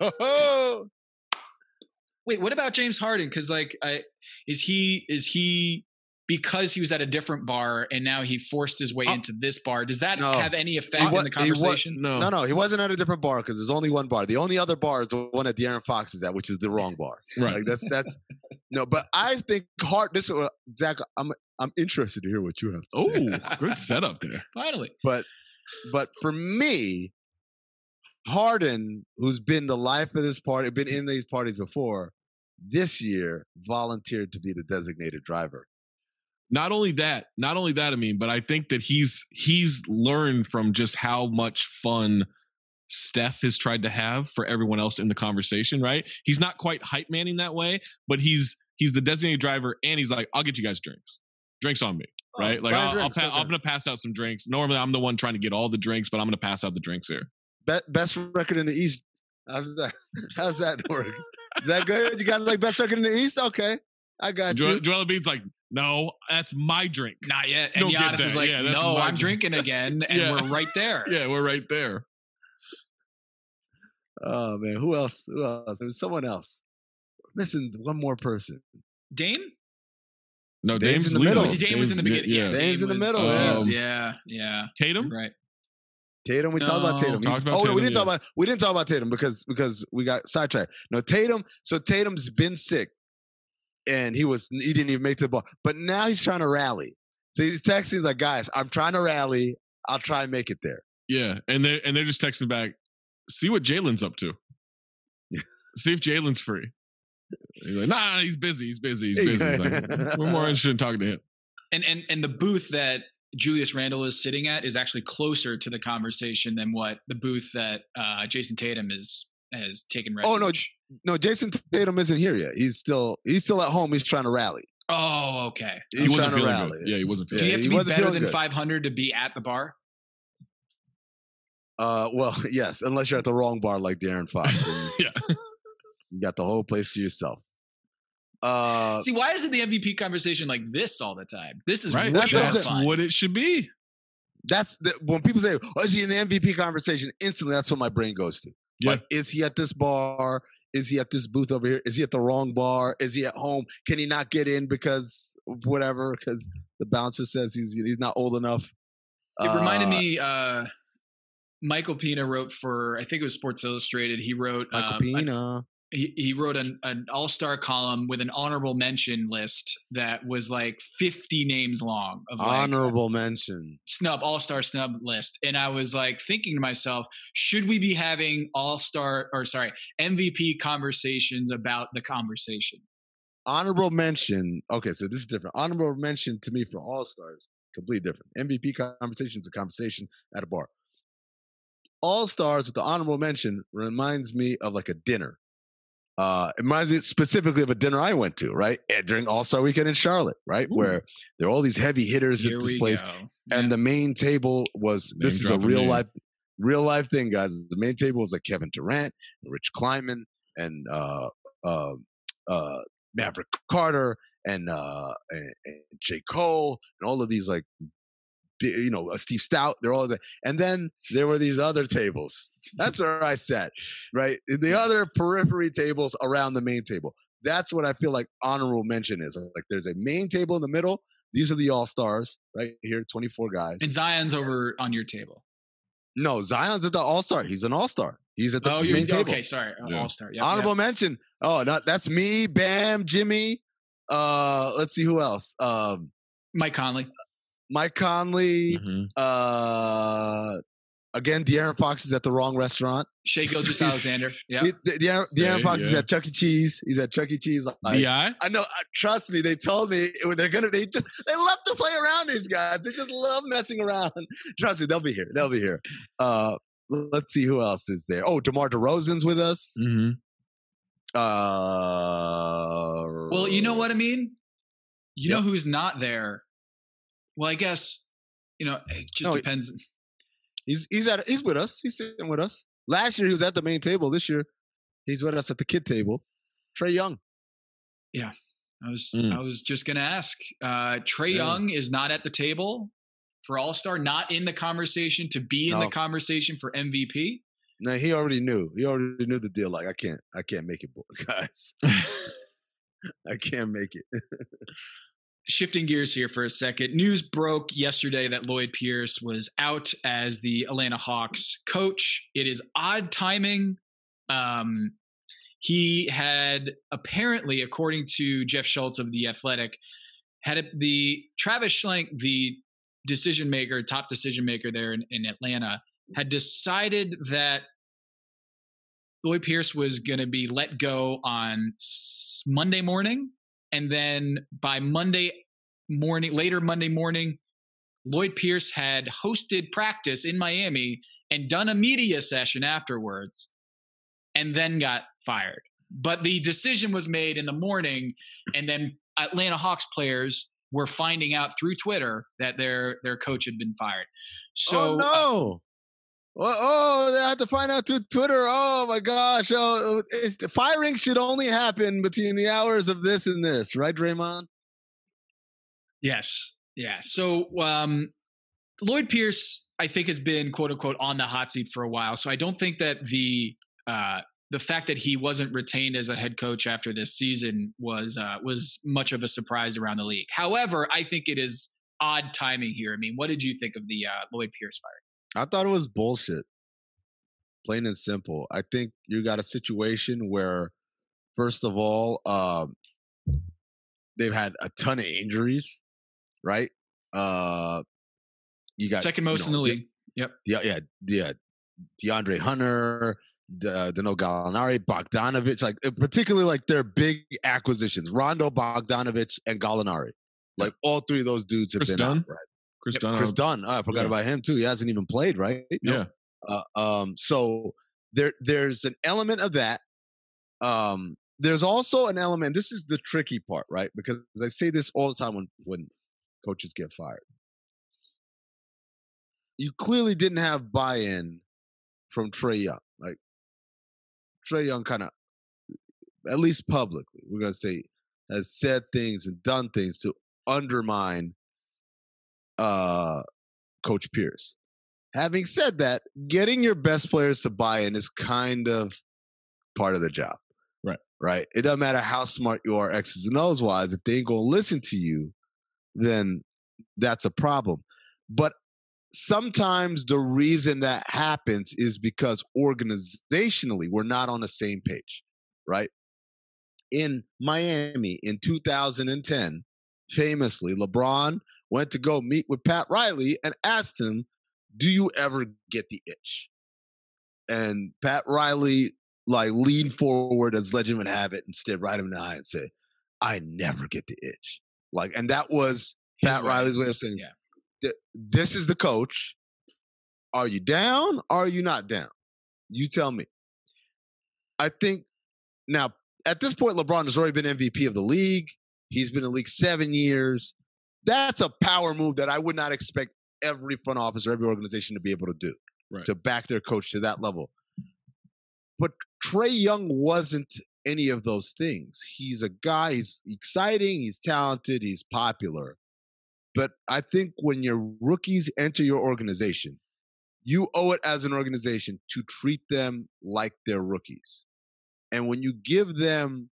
Oh, Wait, what about James Harden? Because like, I, is he is he because he was at a different bar and now he forced his way Uh, into this bar? Does that no. have any effect wa- in the he wa- conversation? No. no, no, he wasn't at a different bar because there's only one bar. The only other bar is the one that De'Aaron Fox is at, which is the wrong bar. Right. Like that's that's no. But I think Hart. This is what- Zach. I'm I'm interested to hear what you have to say. Oh, good setup there. Finally, But but for me, Harden, who's been the life of this party, been in these parties before, this year volunteered to be the designated driver. Not only that, not only that, I mean, but I think that he's he's learned from just how much fun Steph has tried to have for everyone else in the conversation, right? He's not quite hype manning that way, but he's he's the designated driver, and he's like, "I'll get you guys drinks, drinks on me." Right? Like buy I'll, I'll drinks, pa- okay. I'm gonna pass out some drinks. Normally, I'm the one trying to get all the drinks, but I'm gonna pass out the drinks here. Be- best record in the East. How's that? How's that work? Is that good? You guys like best record in the East? Okay, I got Joel, you. Joel Embiid's like, "No, that's my drink." not yet. And Don't get Giannis is that. like, Yeah, that's no, my I'm drink." drinking again, and Yeah. we're right there. Yeah, we're right there. Oh man, who else? Who else? There was someone else. Missing one more person. Dame? No, Dame's Dame's, in the leading. middle. Oh, Dame was in the beginning. Yeah, Yeah. Dame's in the was- middle, was- yeah. yeah, yeah. Tatum. Right. Tatum, we talked about No. Tatum. He- Talked about oh no, we Tatum, didn't talk yeah. about we didn't talk about Tatum because because we got sidetracked. No, Tatum. So Tatum's been sick, and he was he didn't even make the ball. But now he's trying to rally. So he's texting he's like, "Guys, I'm trying to rally. I'll try and make it there." Yeah, and they and they're just texting back. See what Jalen's up to. See if Jalen's free. He's like, nah, nah, he's busy. He's busy. He's busy. He's like, we're more interested in talking to him. And and and the booth that Julius Randle is sitting at is actually closer to the conversation than what the booth that uh, Jason Tatum is has taken refuge. Oh, no. No, Jason Tatum isn't here yet. He's still he's still at home. He's trying to rally. Oh, okay. He's He trying wasn't to feeling rally. good. Yeah, he wasn't Do feeling you have he to be wasn't better feeling than good. five hundred to be at the bar? Uh, well, yes, unless you're at the wrong bar like De'Aaron Fox. Then Yeah. you got the whole place to yourself. Uh, See, why isn't the M V P conversation like this all the time? This is Right. way That's more what I'm That's fun. what it should be. that's the, when people say, "Oh, is he in the M V P conversation?" Instantly, that's what my brain goes to. Yeah. Like, is he at this bar? Is he at this booth over here? Is he at the wrong bar? Is he at home? Can he not get in because of whatever? Because the bouncer says he's he's not old enough. It reminded Uh, me uh, Michael Pina wrote for, I think it was Sports Illustrated. He wrote Michael um, Pina. a, he, he wrote an, an all-star column with an honorable mention list that was like fifty names long of like Honorable mention. snub, all-star snub list. And I was like thinking to myself, should we be having all-star or sorry, M V P conversations about the conversation? Honorable mention. Okay, so this is different. Honorable mention to me for all stars, completely different. M V P conversation is a conversation at a bar. All stars with the honorable mention reminds me of like a dinner. Uh, it reminds me specifically of a dinner I went to, right? During All-Star Weekend in Charlotte, right? Ooh. Where there are all these heavy hitters Here at this we place. go. And Yeah. the main table was, Name this is a dropping real name. life, real life thing, guys. The main table was like Kevin Durant, Rich Kleiman, and uh, uh, uh, Maverick Carter, and, uh, and, and J. Cole, and all of these like, you know, uh, Steve Stout, they're all there. And then there were these other tables. That's where I sat, right? The other periphery tables around the main table. That's what I feel like honorable mention is. Like there's a main table in the middle. These are the all-stars, right here, twenty-four guys. And Zion's over on your table. No, Zion's at the all-star. He's an all-star. He's at the Oh, you're main table. okay. Sorry, Yeah. all-star. Yep, Honorable yep. mention. Oh, not, that's me, Bam, Jimmy. Uh, let's see who else. Um, Mike Conley. Mike Conley. Mhm. Uh, again, De'Aaron Fox is at the wrong restaurant. Shea Gilgeous Alexander. Yeah. De- De- De'Aaron, De'Aaron Okay, Fox is yeah. at Chuck E. Cheese. He's at Chuck E. Cheese. Like, B I I know. uh, Trust me. They told me it- they're gonna. They just they love to play around. These guys. They just love messing around. Trust me. They'll be here. They'll be here. Uh, let's see who else is there. Oh, DeMar DeRozan's with us. Mm-hmm. Uh, Well, you know what I mean? You Yep. know who's not there? Well, I guess, you know, it just No, depends. He's he's at he's with us. He's sitting with us. Last year he was at the main table. This year he's with us at the kid table. Trey Young. I was Mm. I was just gonna ask. Uh Trey Yeah. Young is not at the table for All-Star, not in the conversation to be in No. the conversation for M V P. No, he already knew. He already knew the deal. Like I can't, I can't make it, boy- guys. I can't make it. Shifting gears here for a second. News broke yesterday that Lloyd Pierce was out as the Atlanta Hawks coach. It is odd timing. Um, he had apparently, according to Jeff Schultz of The Athletic, had it, the Travis Schlenk, the decision maker, top decision maker there in, in Atlanta, had decided that Lloyd Pierce was going to be let go on s- Monday morning. And then by Monday morning, later Monday morning, Lloyd Pierce had hosted practice in Miami and done a media session afterwards and then got fired. But the decision was made in the morning, and then Atlanta Hawks players were finding out through Twitter that their their coach had been fired. So oh no! oh, oh, they had to find out through Twitter. Oh my gosh! Oh, it's, the firing should only happen between the hours of this and this, right, Draymond? Yes. Yeah. So um, Lloyd Pierce, I think, has been quote unquote on the hot seat for a while. So I don't think that the uh, the fact that he wasn't retained as a head coach after this season was uh, was much of a surprise around the league. However, I think it is odd timing here. I mean, what did you think of the uh, Lloyd Pierce fire? I thought it was bullshit. Plain and simple. I think you got a situation where, first of all, um, they've had a ton of injuries, right? Uh, you got Second most you in know, the league. Yep. Yeah, yeah, yeah. DeAndre Hunter, De, Danilo Gallinari, Bogdanovich, like particularly like their big acquisitions, Rondo, Bogdanovich, and Gallinari. Like all three of those dudes have Chris been Dunn? out, right? Chris Yep, Dunn. Chris Dunn, oh, I forgot Yeah. about him too. He hasn't even played, right? Yeah. Uh, um, so there, there's an element of that. Um, there's also an element. This is the tricky part, right? Because I say this all the time when when coaches get fired. You clearly didn't have buy-in from Trae Young. Like Trae Young, kind of, at least publicly, we're gonna say, has said things and done things to undermine uh, Coach Pierce. Having said that, getting your best players to buy in is kind of part of the job. Right. Right. It doesn't matter how smart you are, X's and O's wise. If they ain't going to listen to you, then that's a problem. But sometimes the reason that happens is because organizationally we're not on the same page, right? In Miami in two thousand ten, famously, LeBron went to go meet with Pat Riley and asked him, do you ever get the itch? And Pat Riley like leaned forward, as legend would have it, and stared right him in the eye and said, I never get the itch. Like, and that was His Pat way. Riley's way of saying, yeah. This is the coach. Are you down or are you not down? You tell me. I think now at this point, LeBron has already been M V P of the league. He's been in the league seven years. That's a power move that I would not expect every front office or every organization to be able to do, right. To back their coach to that level. But Trae Young wasn't any of those things. He's a guy, he's exciting, he's talented, he's popular. But I think when your rookies enter your organization, you owe it as an organization to treat them like they're rookies. And when you give them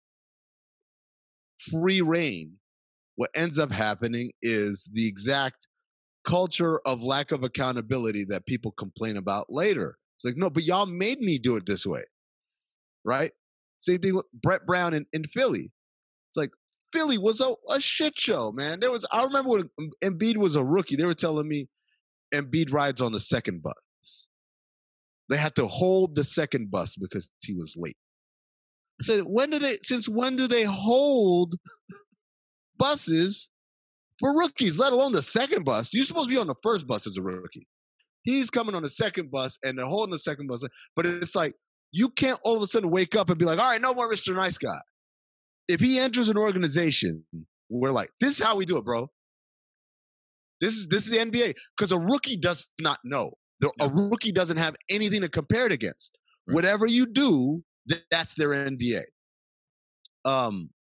free reign, what ends up happening is the exact culture of lack of accountability that people complain about later. It's like, no, but y'all made me do it this way, right? Same thing with Brett Brown in, in Philly. It's like, Philly was a, a shit show, man. There was I remember when Embiid was a rookie, they were telling me Embiid rides on the second bus. They had to hold the second bus because he was late. I said, when do they since when do they hold buses for rookies, let alone the second bus? You're supposed to be on the first bus as a rookie. He's coming on the second bus and they're holding the second bus. But it's like, you can't all of a sudden wake up and be like, all right, no more Mister Nice Guy. If he enters an organization, we're like, this is how we do it, bro. This is this is the N B A. Because a rookie does not know. The, a rookie doesn't have anything to compare it against. Right. Whatever you do, th- that's their N B A. Um,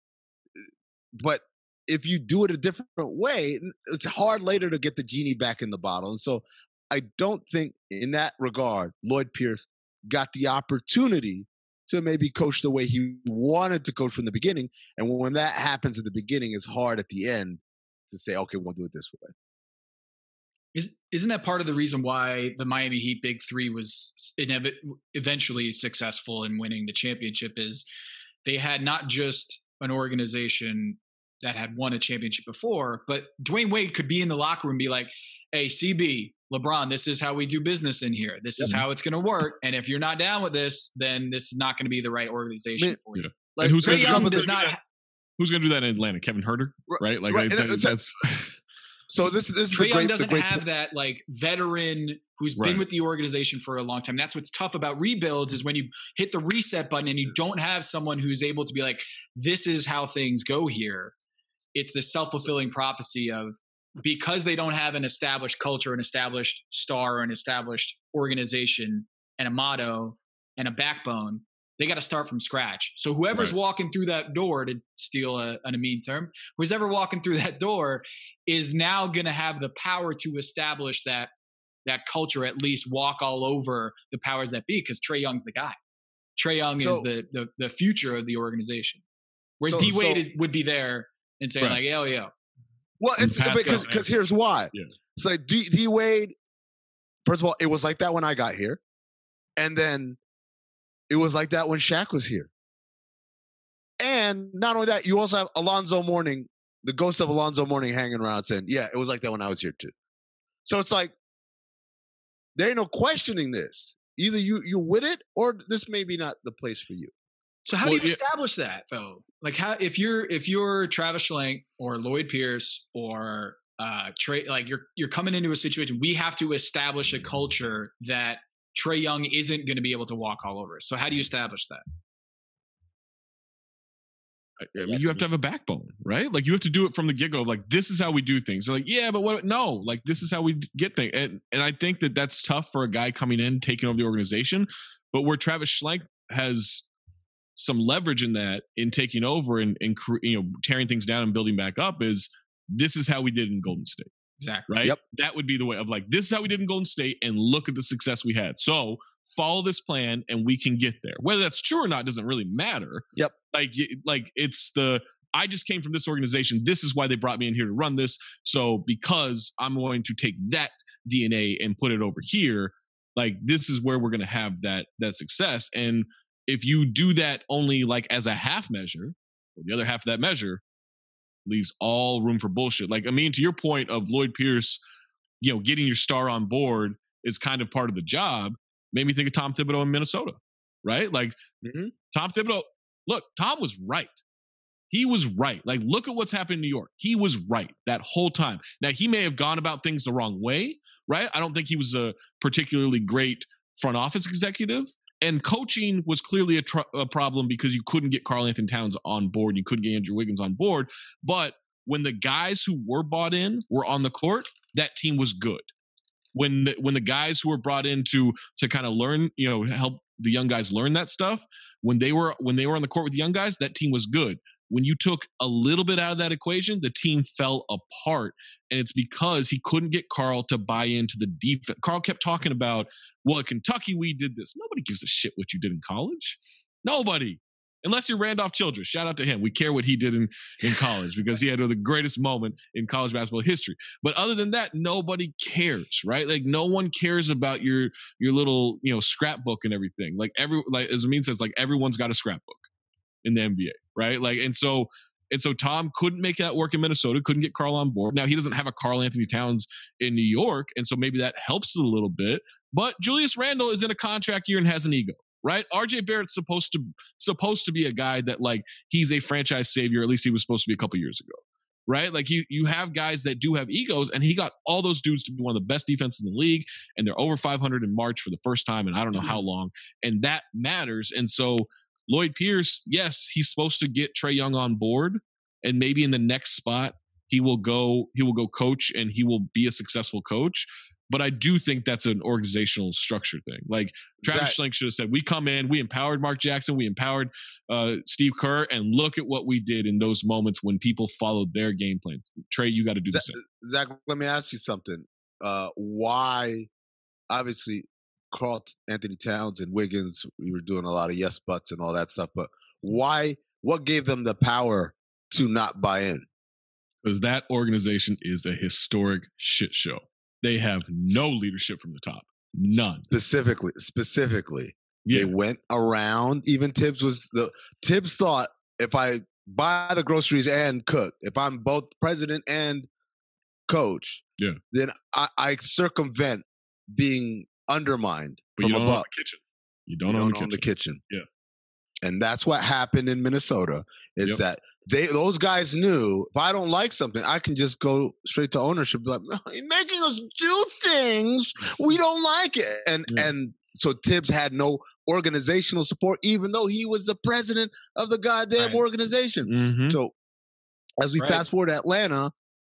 but if you do it a different way, it's hard later to get the genie back in the bottle. And so I don't think in that regard, Lloyd Pierce got the opportunity to maybe coach the way he wanted to coach from the beginning. And when that happens at the beginning, it's hard at the end to say, okay, we'll do it this way. Is, isn't that part of the reason why the Miami Heat Big Three was inev- eventually successful in winning the championship? Is they had not just an organization that had won a championship before, but Dwayne Wade could be in the locker room and be like, hey, C B, LeBron, this is how we do business in here. This is how it's going to work. And if you're not down with this, then this is not going to be the right organization Man, for you. Yeah. Like, who's going to does not ha- Who's going to do that in Atlanta? Kevin Huerter, right? Like right. I, that, that's. So this, this is Trae the Young great, doesn't the great have point. that like veteran who's Right. been with the organization for a long time. That's what's tough about rebuilds is when you hit the reset button and you don't have someone who's able to be like, this is how things go here. It's the self-fulfilling prophecy of because they don't have an established culture, an established star, an established organization and a motto and a backbone, they got to start from scratch. So whoever's Right. walking through that door, to steal a, an, a mean term, who's ever walking through that door is now going to have the power to establish that that culture, at least walk all over the powers that be, because Trae Young's the guy. Trae Young So- is the, the the future of the organization. Whereas So- D Wade so- is, would be there and saying Right. like, yo, yo. Well, it's Pascal, because man. because here's why. Yeah. It's like D, D Wade. First of all, it was like that when I got here, and then it was like that when Shaq was here. And not only that, you also have Alonzo Mourning, the ghost of Alonzo Mourning, hanging around saying, "Yeah, it was like that when I was here too." So it's like there ain't no questioning this. Either you you with it, or this may be not the place for you. So how Well, do you yeah. establish that though? Like how if you're if you're Travis Schlenk or Lloyd Pierce or uh Trae, like you're you're coming into a situation, we have to establish a culture that Trae Young isn't going to be able to walk all over. So how do you establish that? I mean, you have to have a backbone, right? Like you have to do it from the get-go. Like this is how we do things. They're like, yeah, but what? No, like this is how we get things. And and I think that that's tough for a guy coming in, taking over the organization. But where Travis Schlenk has some leverage in that, in taking over and and you know tearing things down and building back up, is this is how we did in Golden State, Exactly. right? Yep. That would be the way of like this is how we did in Golden State, and look at the success we had. So follow this plan, and we can get there. Whether that's true or not doesn't really matter. Yep. Like, like it's the, I just came from this organization. This is why they brought me in here to run this. So because I'm going to take that D N A and put it over here. Like, this is where we're going to have that that success. And if you do that only like as a half measure, or the other half of that measure leaves all room for bullshit. Like, I mean, to your point of Lloyd Pierce, you know, getting your star on board is kind of part of the job, made me think of Tom Thibodeau in Minnesota, right? Like, mm-hmm. Tom Thibodeau, look, Tom was right. He was right. Like, look at what's happened in New York. He was right that whole time. Now, he may have gone about things the wrong way, right? I don't think he was a particularly great front office executive. And coaching was clearly a, tr- a problem because you couldn't get Karl Anthony Towns on board. You couldn't get Andrew Wiggins on board. But when the guys who were bought in were on the court, that team was good. When the, when the guys who were brought in to to kind of learn, you know, help the young guys learn that stuff, when they were when they were on the court with the young guys, that team was good. When you took a little bit out of that equation, the team fell apart. And it's because he couldn't get Karl to buy into the defense. Karl kept talking about, well, at Kentucky, we did this. Nobody gives a shit what you did in college. Nobody. Unless you're Randolph Childress. Shout out to him. We care what he did in, in college because he had the greatest moment in college basketball history. But other than that, nobody cares, right? Like, no one cares about your your little, you know, scrapbook and everything. Like, every like as Amin says, like, everyone's got a scrapbook in the N B A, right? Like, and so and so Tom couldn't make that work in Minnesota, couldn't get Karl on board. Now, he doesn't have a Karl Anthony Towns in New York, and so maybe that helps it a little bit. But Julius Randle is in a contract year and has an ego, right? R J Barrett's supposed to supposed to be a guy that, like, he's a franchise savior. At least he was supposed to be a couple years ago, right? Like, you you have guys that do have egos, and he got all those dudes to be one of the best defenses in the league, and they're over five hundred in March for the first time in I don't know how long, and that matters. And so Lloyd Pierce, yes, he's supposed to get Trae Young on board, and maybe in the next spot he will go he will go coach and he will be a successful coach. But I do think that's an organizational structure thing. Like, Travis Schlenk should have said, we come in, we empowered Mark Jackson, we empowered uh, Steve Kerr, and look at what we did in those moments when people followed their game plan. Trae, you got to do Zach, the same. Zach, let me ask you something. Uh, why, obviously, Karl Anthony Towns and Wiggins, we were doing a lot of yes buts and all that stuff, but why, what gave them the power to not buy in? Because that organization is a historic shit show. They have no leadership from the top. None. Specifically, specifically, yeah. They went around. Even Tibbs was the Tibbs thought, if I buy the groceries and cook, if I'm both president and coach, yeah, then I, I circumvent being undermined but from you don't above. Own the kitchen. You don't, you own, don't the, own kitchen. the kitchen. Yeah. And that's what happened in Minnesota, is yep. that they those guys knew, if I don't like something, I can just go straight to ownership, be like, no, you're making us do things we don't like it. And yeah. and so Tibbs had no organizational support, even though he was the president of the goddamn right. organization. Mm-hmm. So as we right. fast forward to Atlanta,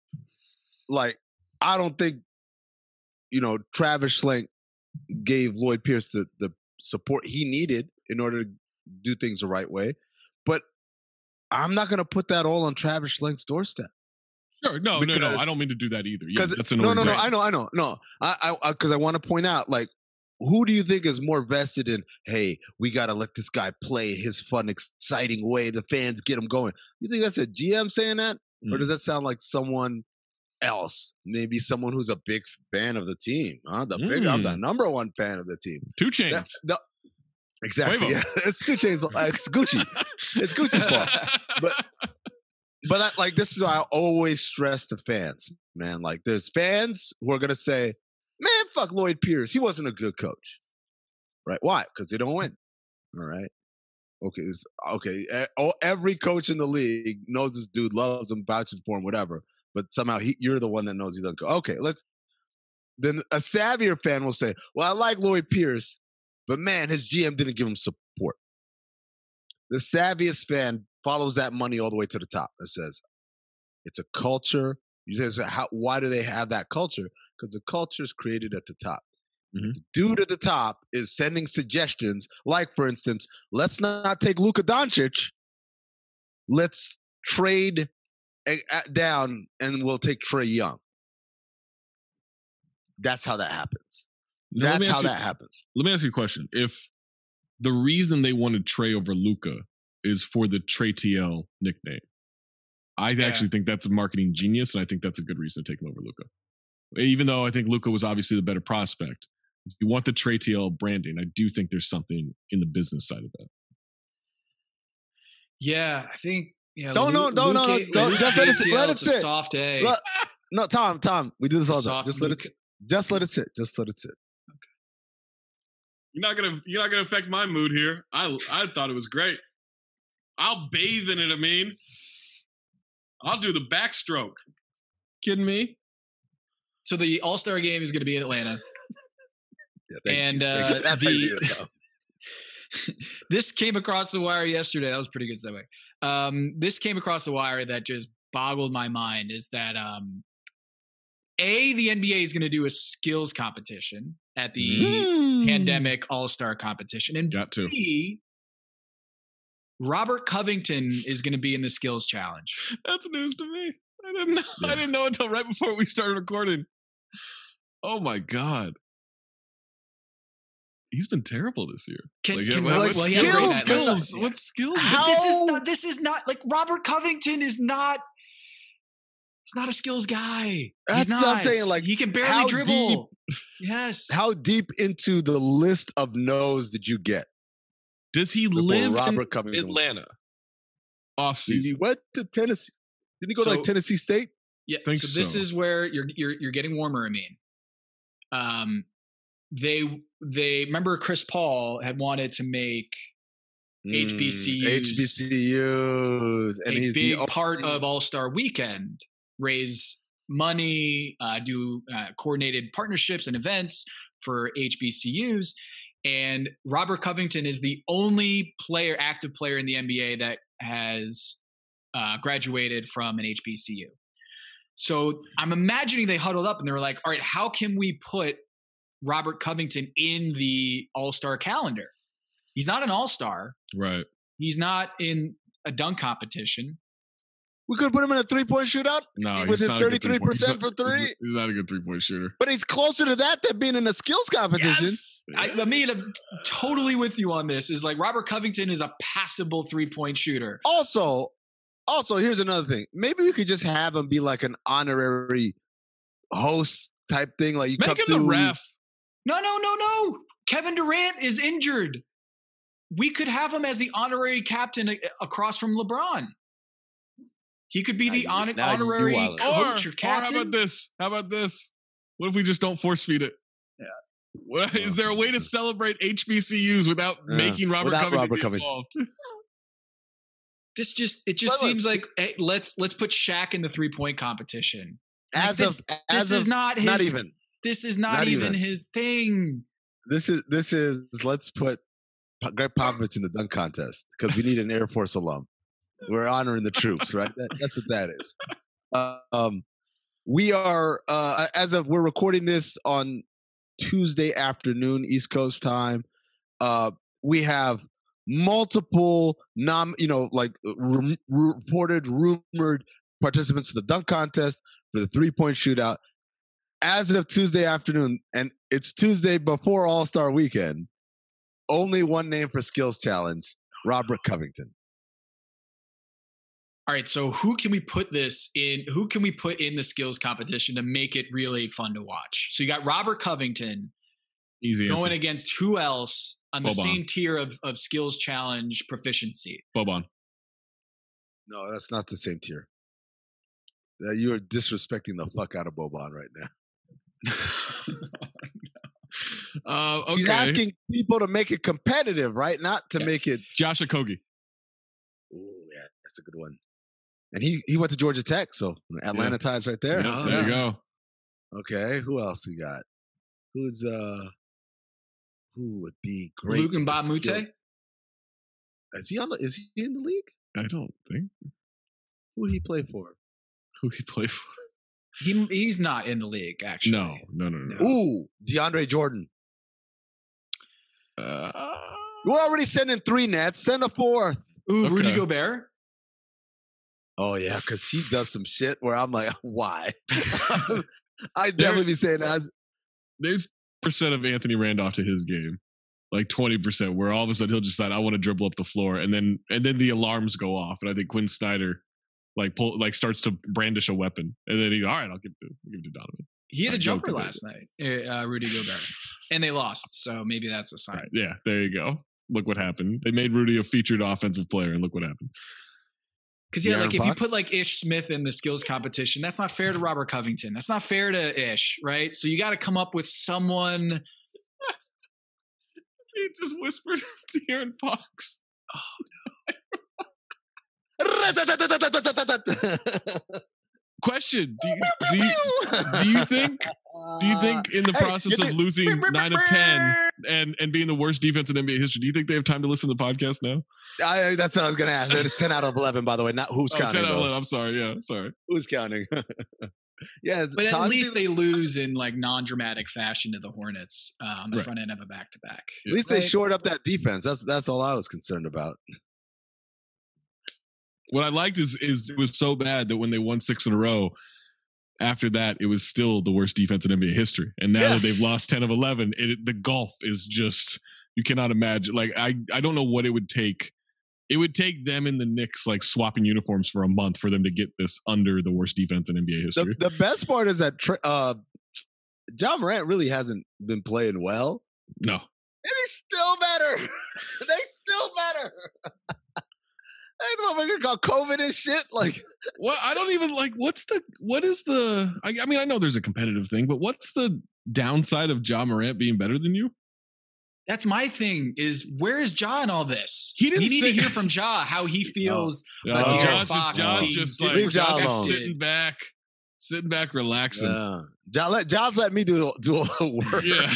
like, I don't think, you know, Travis Schlenk gave Lloyd Pierce the, the support he needed in order to do things the right way. But I'm not going to put that all on Travis Schlenk's doorstep. Sure. No, because, no, no. I don't mean to do that either. Yeah, that's an no, no, no. I know, I know. No, I, I, because I, I want to point out, like, who do you think is more vested in, hey, we got to let this guy play his fun, exciting way, the fans get him going? You think that's a G M saying that? Mm. Or does that sound like someone else? Maybe someone who's a big fan of the team. Huh? The mm. big, I'm the number one fan of the team. Two Chainz. The, exactly. Yeah. It's Two Chainz. It's Gucci. It's Gucci's fault. But but I, like, this is why I always stress the fans, man. Like, there's fans who are gonna say, man, fuck Lloyd Pierce. He wasn't a good coach. Right? Why? Because they don't win. All right. Okay. Okay. Every coach in the league knows this dude, loves him, vouches for him, whatever. But somehow he, you're the one that knows he doesn't go. Okay, let's. Then a savvier fan will say, well, I like Lloyd Pierce, but man, his G M didn't give him support. The savviest fan follows that money all the way to the top and says, it's a culture. You say, how, why do they have that culture? Because the culture is created at the top. Mm-hmm. The dude at the top is sending suggestions, like, for instance, let's not take Luka Doncic. Let's trade a, a, down and we'll take Trae Young. That's how that happens. Now, That's how you, that happens. Let me ask you a question. If the reason they wanted Trae over Luka is for the Trae T L nickname, I yeah. actually think that's a marketing genius, and I think that's a good reason to take him over Luka. Even though I think Luka was obviously the better prospect, if you want the Trey T L branding, I do think there's something in the business side of that. Yeah, I think. Yeah, Don't, Lu- no, no, no, Luke- no, Luke just let it A T sit, L, let it it's a sit. soft A. Look, no, Tom, Tom, we do this all the time. Soft Just let it Luke. sit. Just let it sit. Just let it sit. You're not gonna you're not gonna affect my mood here. I I thought it was great. I'll bathe in it, I mean. I'll do the backstroke. Kidding me? So the All Star game is going to be in Atlanta. Yeah, thank And, you. Thank uh, you. That's how you the- do it, Tom. This came across the wire yesterday. That was a pretty good segue. Um, this came across the wire that just boggled my mind is that um, A, the N B A is going to do a skills competition at the Mm. pandemic All-Star competition. And Got to. B, Robert Covington is going to be in the skills challenge. That's news to me. I didn't know. Yeah. I didn't know until right before we started recording. Oh my god, he's been terrible this year. Can, Like, can what- Robert- what well, he had a great skills? night last skills? night, yeah. What skills? But How- this is not. This is not like Robert Covington is not. He's not a skills guy. That's He's not. what I'm saying, like, he can barely how dribble. Yes. How deep into the list of no's did you get? Does he before live Robert in Covington? Atlanta? Off He season. went to Tennessee. Didn't he go to So- like Tennessee State? Yeah. Think so this so. is where you're you're you're getting warmer. I mean, um, they they remember Chris Paul had wanted to make H B C Us. Mm, H B C Us. And a he's big the part only- of All Star Weekend, raise money, uh, do uh, coordinated partnerships and events for H B C Us. And Robert Covington is the only player, active player in the N B A that has uh, graduated from an H B C U. So I'm imagining they huddled up and they were like, all right, how can we put Robert Covington in the All Star calendar? He's not an All Star. Right. He's not in a dunk competition. We could put him in a three-point shootout No, with he's his not a good thirty-three percent three-point- for he's three. not- He's not a good three-point shooter. But he's closer to that than being in a skills competition. Yes. I, I mean, I'm totally with you on this. Is like Robert Covington is a passable three-point shooter. Also, also, here's another thing. Maybe we could just have him be like an honorary host type thing. Like you come Make him the through. ref. No, no, no, no. Kevin Durant is injured. We could have him as the honorary captain a- across from LeBron. He could be Now the you- hon- now you- you honorary wildin'. coach or, or, or captain. how about this? How about this? What if we just don't force feed it? Yeah. What, is there a way to celebrate H B C Us without Yeah, making Robert without Covington Robert be Covington. involved? This just it just Well, look, seems like hey, let's let's put Shaq in the three-point competition. Like, As this, of this as is of not his. not even. This is not, Not even, even. his thing. This is this is let's put P- Greg Popovich in the dunk contest because we need an Air Force alum. We're honoring the troops, right? That, that's what that is. Uh, um, we are uh, as of we're recording this on Tuesday afternoon East Coast time. Uh, we have multiple nom, you know, like re- reported, rumored participants for the dunk contest, for the three point shootout. As of Tuesday afternoon, and it's Tuesday before All Star Weekend. Only one name for skills challenge: Robert Covington. All right, so who can we put this in? Who can we put in the skills competition to make it really fun to watch? So you got Robert Covington Easy going answer. against who else on the Boban. same tier of, of skills challenge proficiency? Boban. No, that's not the same tier. Uh, you are disrespecting the fuck out of Boban right now. Uh, okay. He's asking people to make it competitive, right? Not to Yes. make it. Josh Okogie. Oh, yeah, that's a good one. And he he went to Georgia Tech, so Atlanta ties right there. Yeah, huh? there you go. Okay, who else we got? Who's uh, who would be great? Luke in the skill- Mbamute? Is he on? The, is he in the league? I don't think Who did he play for? who he played for. He he's not in the league actually. No, no, no, no. No. Ooh, DeAndre Jordan. Uh, We're already sending three nets. Send a fourth. Ooh, Rudy Okay. Gobert. Oh yeah, because he does some shit where I'm like, why? I definitely be saying that. as- there's percent of Anthony Randolph to his game, like twenty percent, where all of a sudden he'll decide I want to dribble up the floor, and then and then the alarms go off, and I think Quinn Snyder like pull like starts to brandish a weapon, and then he all right, I'll give it to I'll give it to Donovan. He had Uh, a jumper Joker did. last night, uh, Rudy Gobert, and they lost. So maybe that's a sign. Right. Yeah, there you go. Look what happened. They made Rudy a featured offensive player, and look what happened. Because yeah, De'Aaron like if you Fox? put like Ish Smith in the skills competition, that's not fair to Robert Covington. That's not fair to Ish, right? So you got to come up with someone. He just whispered to De'Aaron Fox. Question: Do you do you, do you think do you think in the Hey, process you of think- losing nine of ten and and being the worst defense in N B A history, do you think they have time to listen to the podcast now? I, that's what I was gonna ask. It's ten out of eleven, by the way. Not who's Oh, counting. ten out of though. eleven. I'm sorry. Yeah, sorry. Who's counting? yeah, But at Todd- least they lose in like non-dramatic fashion to the Hornets uh, on the Right. front end of a back-to-back. At least they Right. shored up that defense. That's that's all I was concerned about. What I liked is is it was so bad that when they won six in a row, after that it was still the worst defense in N B A history. And now Yeah. that they've lost ten of eleven, it, the gulf is just you cannot imagine. Like I I don't know what it would take. It would take them and the Knicks like swapping uniforms for a month for them to get this under the worst defense in N B A The, history. the best part is that Tra- uh, John Morant really hasn't been playing well, No. and he's still better. they still better. Hey, the motherfucker got COVID and shit. Like, Well, I don't even like what's the what is the I, I mean I know there's a competitive thing, but what's the downside of Ja Morant being better than you? That's my thing. Is where is Ja in all this? He didn't We need say- to hear from Ja how he feels. Uh, But De'Aaron John's Fox just, John's being just like Leave Ja John's just alone. sitting back, sitting back, relaxing. yeah. John, let, John's let me do do all the work. Yeah.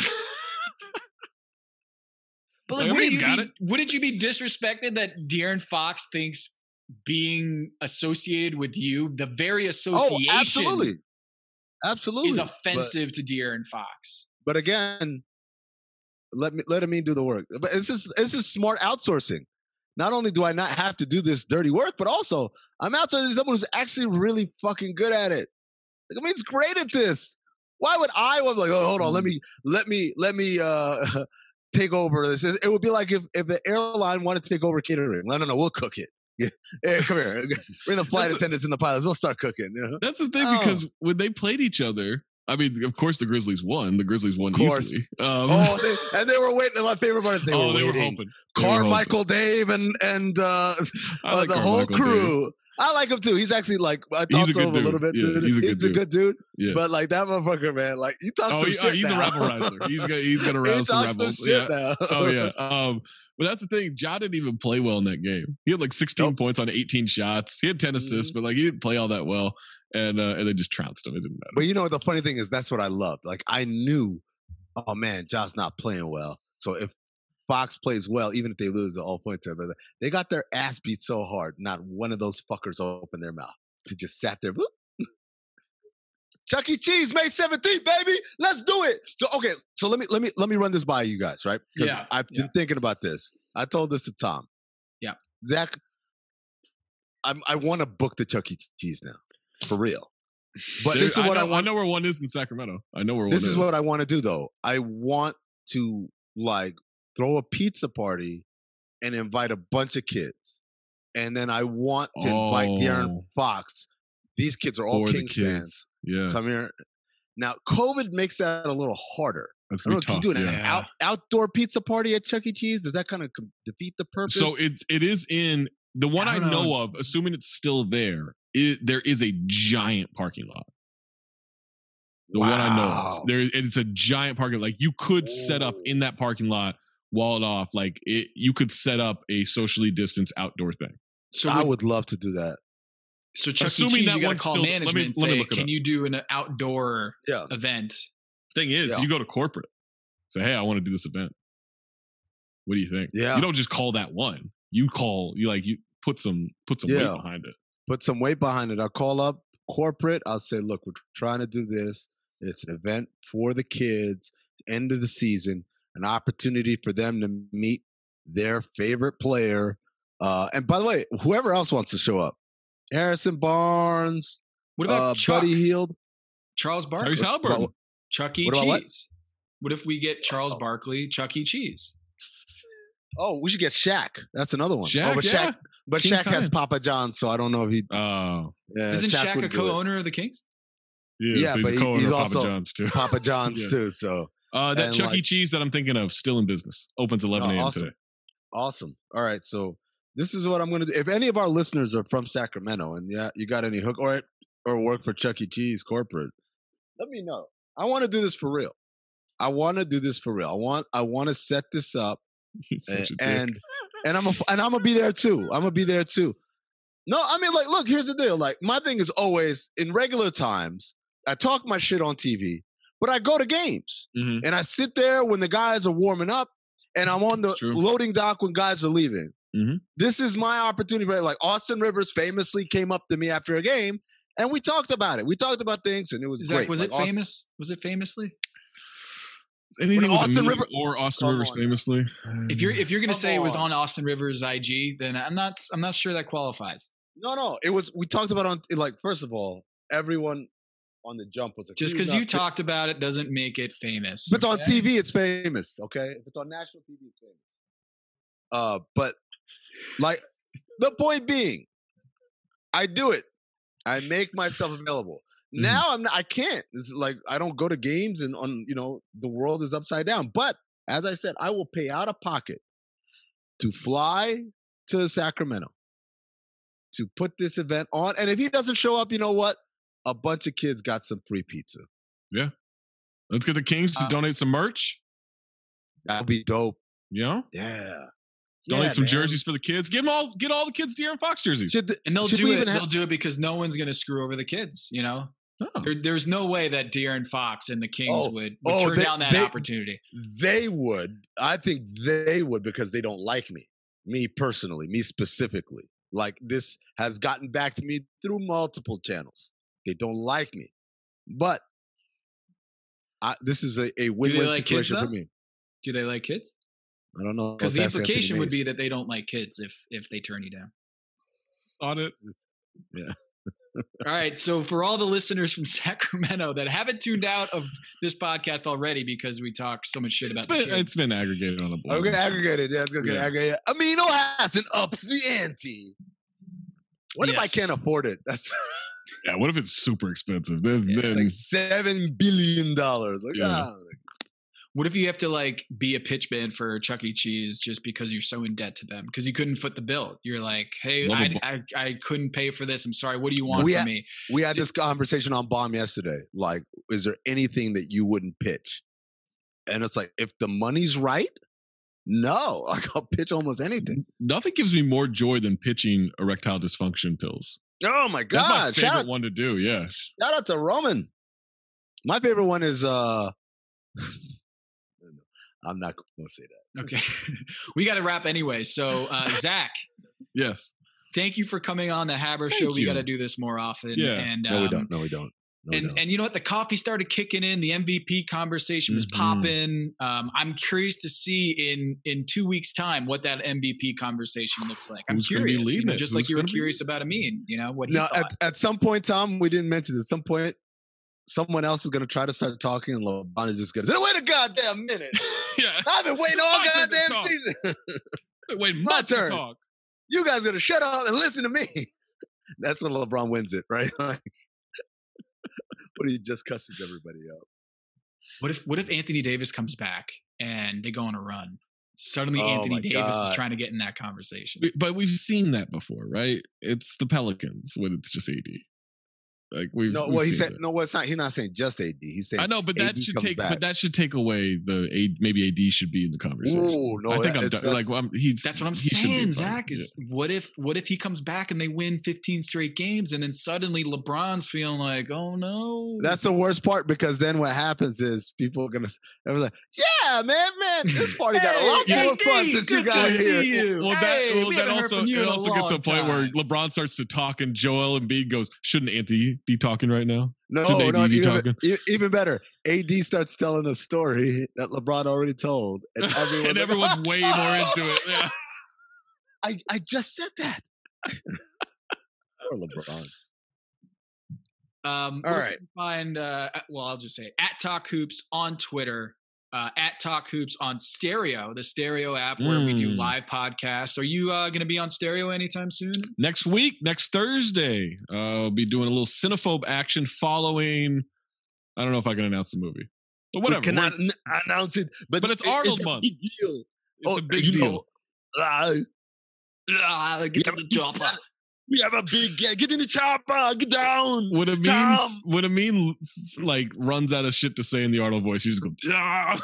But like, Like, I wouldn't, mean, you got be, it. wouldn't you be disrespected that De'Aaron Fox thinks being associated with you, the very Oh, association, absolutely, absolutely. is But- offensive to De'Aaron Fox? But again, let me let me do the work. But it's just it's just smart outsourcing. Not only do I not have to do this dirty work, but also I'm outsourcing someone who's actually really fucking good at it. Like, I mean, it's great at this. Why would I want like, oh, hold on, let me let me let me uh take over this? It would be like if if the airline wanted to take over catering. No, no, no, we'll cook it. Yeah, hey, come here. We're the flight That's a- attendants and the pilots. We'll start cooking. You know? That's the thing Oh. because when they played each other, I mean, of course the Grizzlies won. The Grizzlies won Of course. easily. Um, Oh, they, and they were waiting. My favorite part is they oh, were they were waiting. hoping. They were hoping. Carmichael, Dave, and and uh, I uh, like the whole Carmichael, crew. Dave. I like him too. He's actually like I He's talked a to good him a little bit. dude. Yeah, dude. he's a good a dude. good dude. Yeah. But like that motherfucker, man, like you talk Oh, some he- oh, shit he's now. a rabble rouser. He's gonna he's gonna he rouse some talks some rebels. shit Yeah. now. Oh yeah. Um, but that's the thing. Ja didn't even play well in that game. He had like sixteen Nope. points on eighteen shots. He had ten assists, but like he didn't play all that well. And uh, and they just trounced him. It didn't matter. But you know what the funny thing is? That's what I loved. Like I knew, oh man, John's not playing well. So if Fox plays well, even if they lose the all point to but they got their ass beat so hard. Not one of those fuckers opened their mouth. They just sat there. Whoop. Chuck E. Cheese, May seventeenth, baby. Let's do it. So okay, so let me let me let me run this by you guys, right? 'Cause Yeah, I've been yeah. thinking about this. I told this to Tom. Yeah. Zach, I'm, I want to book the Chuck E. Cheese now, for real. But There- this is what I, know, want. know where one is in Sacramento. I know where one This is. is what I want to do though. I want to like throw a pizza party and invite a bunch of kids, and then I want to invite De'Aaron Oh. Fox. These kids are all for the Kings kids. fans. Yeah, Come here. Now, COVID makes that a little harder. that's I don't gonna know. be Can you tough. do an yeah. out, outdoor pizza party at Chuck E. Cheese? Does that kind of com- defeat the purpose? So it it is in the one I I, don't know. know. of, assuming it's still there. It, there is a giant parking lot. The one I know Wow. of, there it's a giant parking. Like you could set up in that parking lot, wall it off. Like it, you could set up a socially distanced outdoor thing. So I would, would love to do that. so Chuck E. assuming Cheese, that you got to one's call still- let me- management and let me say, look it can up. you do an outdoor Yeah. event? Thing is, Yeah. you go to corporate, say, "Hey, I want to do this event. What do you think?" Yeah. You don't just call that one. You call you like you put some put some Yeah. weight behind it. Put some weight behind it. I'll call up corporate. I'll say, look, we're trying to do this. It's an event for the kids, end of the season, an opportunity for them to meet their favorite player. Uh, and by the way, whoever else wants to show up, Harrison Barnes, What about uh, Chuck? Buddy Hield. Charles Barkley? Tyrese Halliburton. Well, Chuck E. What about what? Cheese. What if we get Charles Oh. Barkley, Chuck E. Cheese? Oh, we should get Shaq. That's another one. Shaq, oh, but yeah. Shaq, but King Shaq has size. Papa John, so I don't know if he. Oh, Yeah, Isn't Shaq, would a do it. co-owner of the Kings? Yeah, but but he's, he- a co-owner he's of Papa also John's too. Papa John's Yeah. too. So Uh, that and Chuck E. like- Cheese that I'm thinking of still in business. Opens eleven Oh, a.m. awesome. today. awesome. All right, so this is what I'm gonna do. If any of our listeners are from Sacramento and yeah, you got any hook or or work for Chuck E. Cheese corporate, let me know. I want to do this for real. I want to do this for real. I want I want to set this up. You're such a dick. and and I'm a, and I'm gonna be there too. I'm gonna be there too. No, I mean, like, look, here's the deal. Like, my thing is always in regular times, I talk my shit on T V, but I go to games Mhm. and I sit there when the guys are warming up, and I'm on the True. loading dock when guys are leaving. Mhm. This is my opportunity. Right? Like Austin Rivers famously came up to me after a game, and we talked about it. We talked about things, and it was Zach, great. was Like, it Austin- famous? Was it famously? Anything When with Austin me River- or Austin Come Rivers on now. famously. If you're if you're gonna Come say it was on. on Austin Rivers' I G, then I'm not I'm not sure that qualifies. No, no, it was. We talked about on like first of all, everyone on the jump was a Just because you talked about it doesn't make it famous. If it's on okay? T V, it's famous. Okay, if it's on national T V, it's famous. Uh, but like the point being, I do it. I make myself available. Mhm. Now I'm not, I can't. It's like I don't go to games, and on you know the world is upside down. But as I said, I will pay out of pocket to fly to Sacramento to put this event on. And if he doesn't show up, you know what? A bunch of kids got some free pizza. Let's get the Kings to Uh, donate some merch. That would be dope. You know, Yeah. donate Yeah, some man. jerseys for the kids. Get them all. Get all the kids De'Aaron Fox jerseys. Should, th- And they'll should do we it. even They'll have- do it because no one's going to screw over the kids. You know, Oh. there, there's no way that De'Aaron Fox and the Kings Oh, would, would oh, turn they- down that they- opportunity. They would. I think they would because they don't like me. Me personally, me specifically. Like this has gotten back to me through multiple channels. They don't like me. But I, this is a, a win-win like kids, situation for though? me. Do they like kids? I don't know. Because the Let's ask Anthony implication would Mays. be that they don't like kids if if they turn you down. On it. All right. So for all the listeners from Sacramento that haven't tuned out of this podcast already because we talk so much shit about It's the been, kids, it's been aggregated on a Oh, blog. we're gonna aggregate it. Yeah, it's gonna get Yeah. aggregated. Amino acid ups the ante. What if I Yes. can't afford it? That's Yeah. What if it's super expensive? Then, Yeah, then like seven billion dollars. Like, Yeah. ah, what if you have to like be a pitch man for Chuck E. Cheese just because you're so in debt to them because you couldn't foot the bill? You're like, hey, Love I, a bu- I I couldn't pay for this. I'm sorry. What do you want We from ha- me? we had this conversation on Bomb yesterday. Like, is there anything that you wouldn't pitch? And it's like, if the money's right, no, like I'll pitch almost anything. nothing gives me more joy than pitching erectile dysfunction pills. Oh my That's my god! favorite Shout out, one to do. Yeah. shout out to Roman. My favorite one is uh I'm not gonna say that. Okay. we got to wrap anyway. So, uh, Zach, Yes. thank you for coming on the Haber Thank Show. We you. got to do this more often. Yeah. And, No, we um, don't. No, we don't. No, we and don't. and you know what? The coffee started kicking in. The M V P conversation was Mhm. popping. Um, I'm curious to see in in two weeks' time what that M V P conversation looks like. I'm Who's gonna be curious, you leading know, it? just Who's like you were gonna be curious about Amin. You know what he Now, thought. at, at some point, Tom, we didn't mention this. At some point, someone else is going to try to start talking, and LeBron is just going to say, wait a goddamn minute. Yeah. I've been waiting all My turn to goddamn talk. season. Wait, My months to turn. talk. You guys going to shut up and listen to me. That's when LeBron wins it, right? Like, what he just cusses everybody up. What if what if Anthony Davis comes back and they go on a run? Suddenly, Oh Anthony my Davis God. is trying to get in that conversation. We- But we've seen that before, right? It's the Pelicans when it's just A D. Like we've No, we've well, he seen said, that. no, well, it's not. He's not saying just A D. He's saying, I know, but that A D should comes take. back. But that should take away the A. Maybe A D should be in the conversation. Ooh, no, I think that- I'm it's- done. that's- Like well, I'm, he's. That's what I'm he should be saying, fine. Zach. Is what if what if he comes back and they win fifteen straight games, and then suddenly LeBron's feeling like, oh no, That's the worst part because then what happens is people are gonna. They're like, "Yeah, man, man, this party got a lot Hey, more A D, fun since you good got to here." see you. Well, that, Hey, well, we that haven't heard also from you it in a also gets to a long point where time. LeBron starts to talk, and Joel Embiid goes, "Shouldn't Anthony be talking right now?" No, Should A D no, be even, talking? e- even better. A D starts telling a story that LeBron already told, and everyone's, and like, everyone's way more into it. Yeah. I, I just said that. Poor LeBron. Um, All where right. can you Find uh, well, I'll just say at Talk Hoops on Twitter. uh, at Talk Hoops on Stereo, the Stereo app where mm. we do live podcasts. Are you uh, going to be on Stereo anytime soon? Next week, next Thursday, uh, I'll be doing a little Cinephobe action following. I don't know if I can announce the movie, but whatever. We cannot n- announce it, but, but it's it, Arnold it's month. A big deal. It's oh, a big you deal. Know, uh, uh, get to the chopper. We have a big get, get in the chopper. Get down. When a mean, when a mean like runs out of shit to say in the Arnold voice, he just goes. Ah,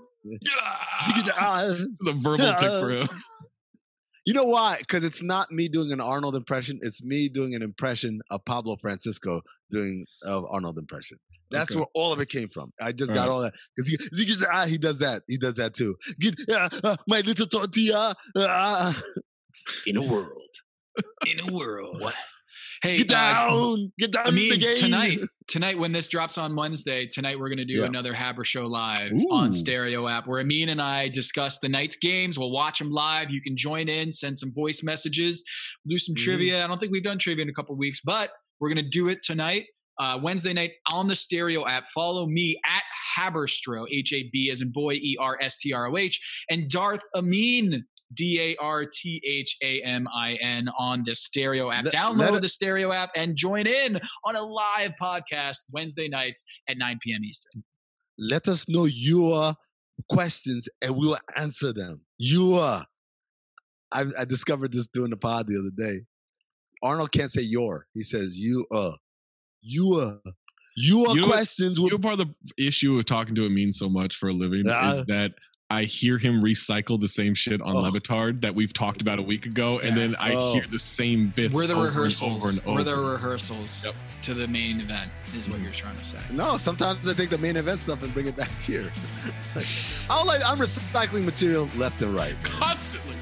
ah, the verbal tick for him. You know why? Because it's not me doing an Arnold impression. It's me doing an impression of Pablo Francisco doing of Arnold impression. That's okay. Where all of it came from. I just all got right. all that because he, he, ah, he does that. He does that too. Get uh, uh, my little tortilla uh, in a world. In a world. Hey, get down. Uh, get down I mean, the game. Tonight, tonight when this drops on Wednesday, tonight we're going to do yeah. another Haber Show live Ooh. on Stereo app where Amin and I discuss the night's games. We'll watch them live. You can join in, send some voice messages, do some mm. trivia. I don't think we've done trivia in a couple of weeks, but we're going to do it tonight. Uh, Wednesday night on the Stereo app. Follow me at Haberstro, H A B as in boy, E R S T R O H, and Darth Amin, D A R T H A M I N on the Stereo app. Let, Download let the Stereo app and join in on a live podcast Wednesday nights at nine p.m. Eastern. Let us know your questions and we will answer them. Your. I, I discovered this doing the pod the other day. Arnold can't say your. He says you, uh. Your, your you know questions. What, you know, part of the issue of talking to Amin so much for a living uh, is that I hear him recycle the same shit on oh. Levitard that we've talked about a week ago, yeah. and then I oh. hear the same bits. We're the over rehearsals. And over and over. We're the rehearsals yep. to the main event, is what you're trying to say. No, sometimes I take the main event stuff and bring it back here. like, I'm like I'm recycling material left and right constantly.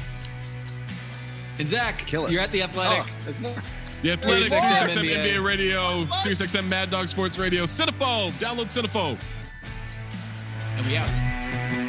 And Zach, Kill it. You're at the Athletic. Oh, The Athletic, SiriusXM N B A. N B A Radio, SiriusXM Mad Dog Sports Radio, Cinephobe. Download Cinephobe. And we out.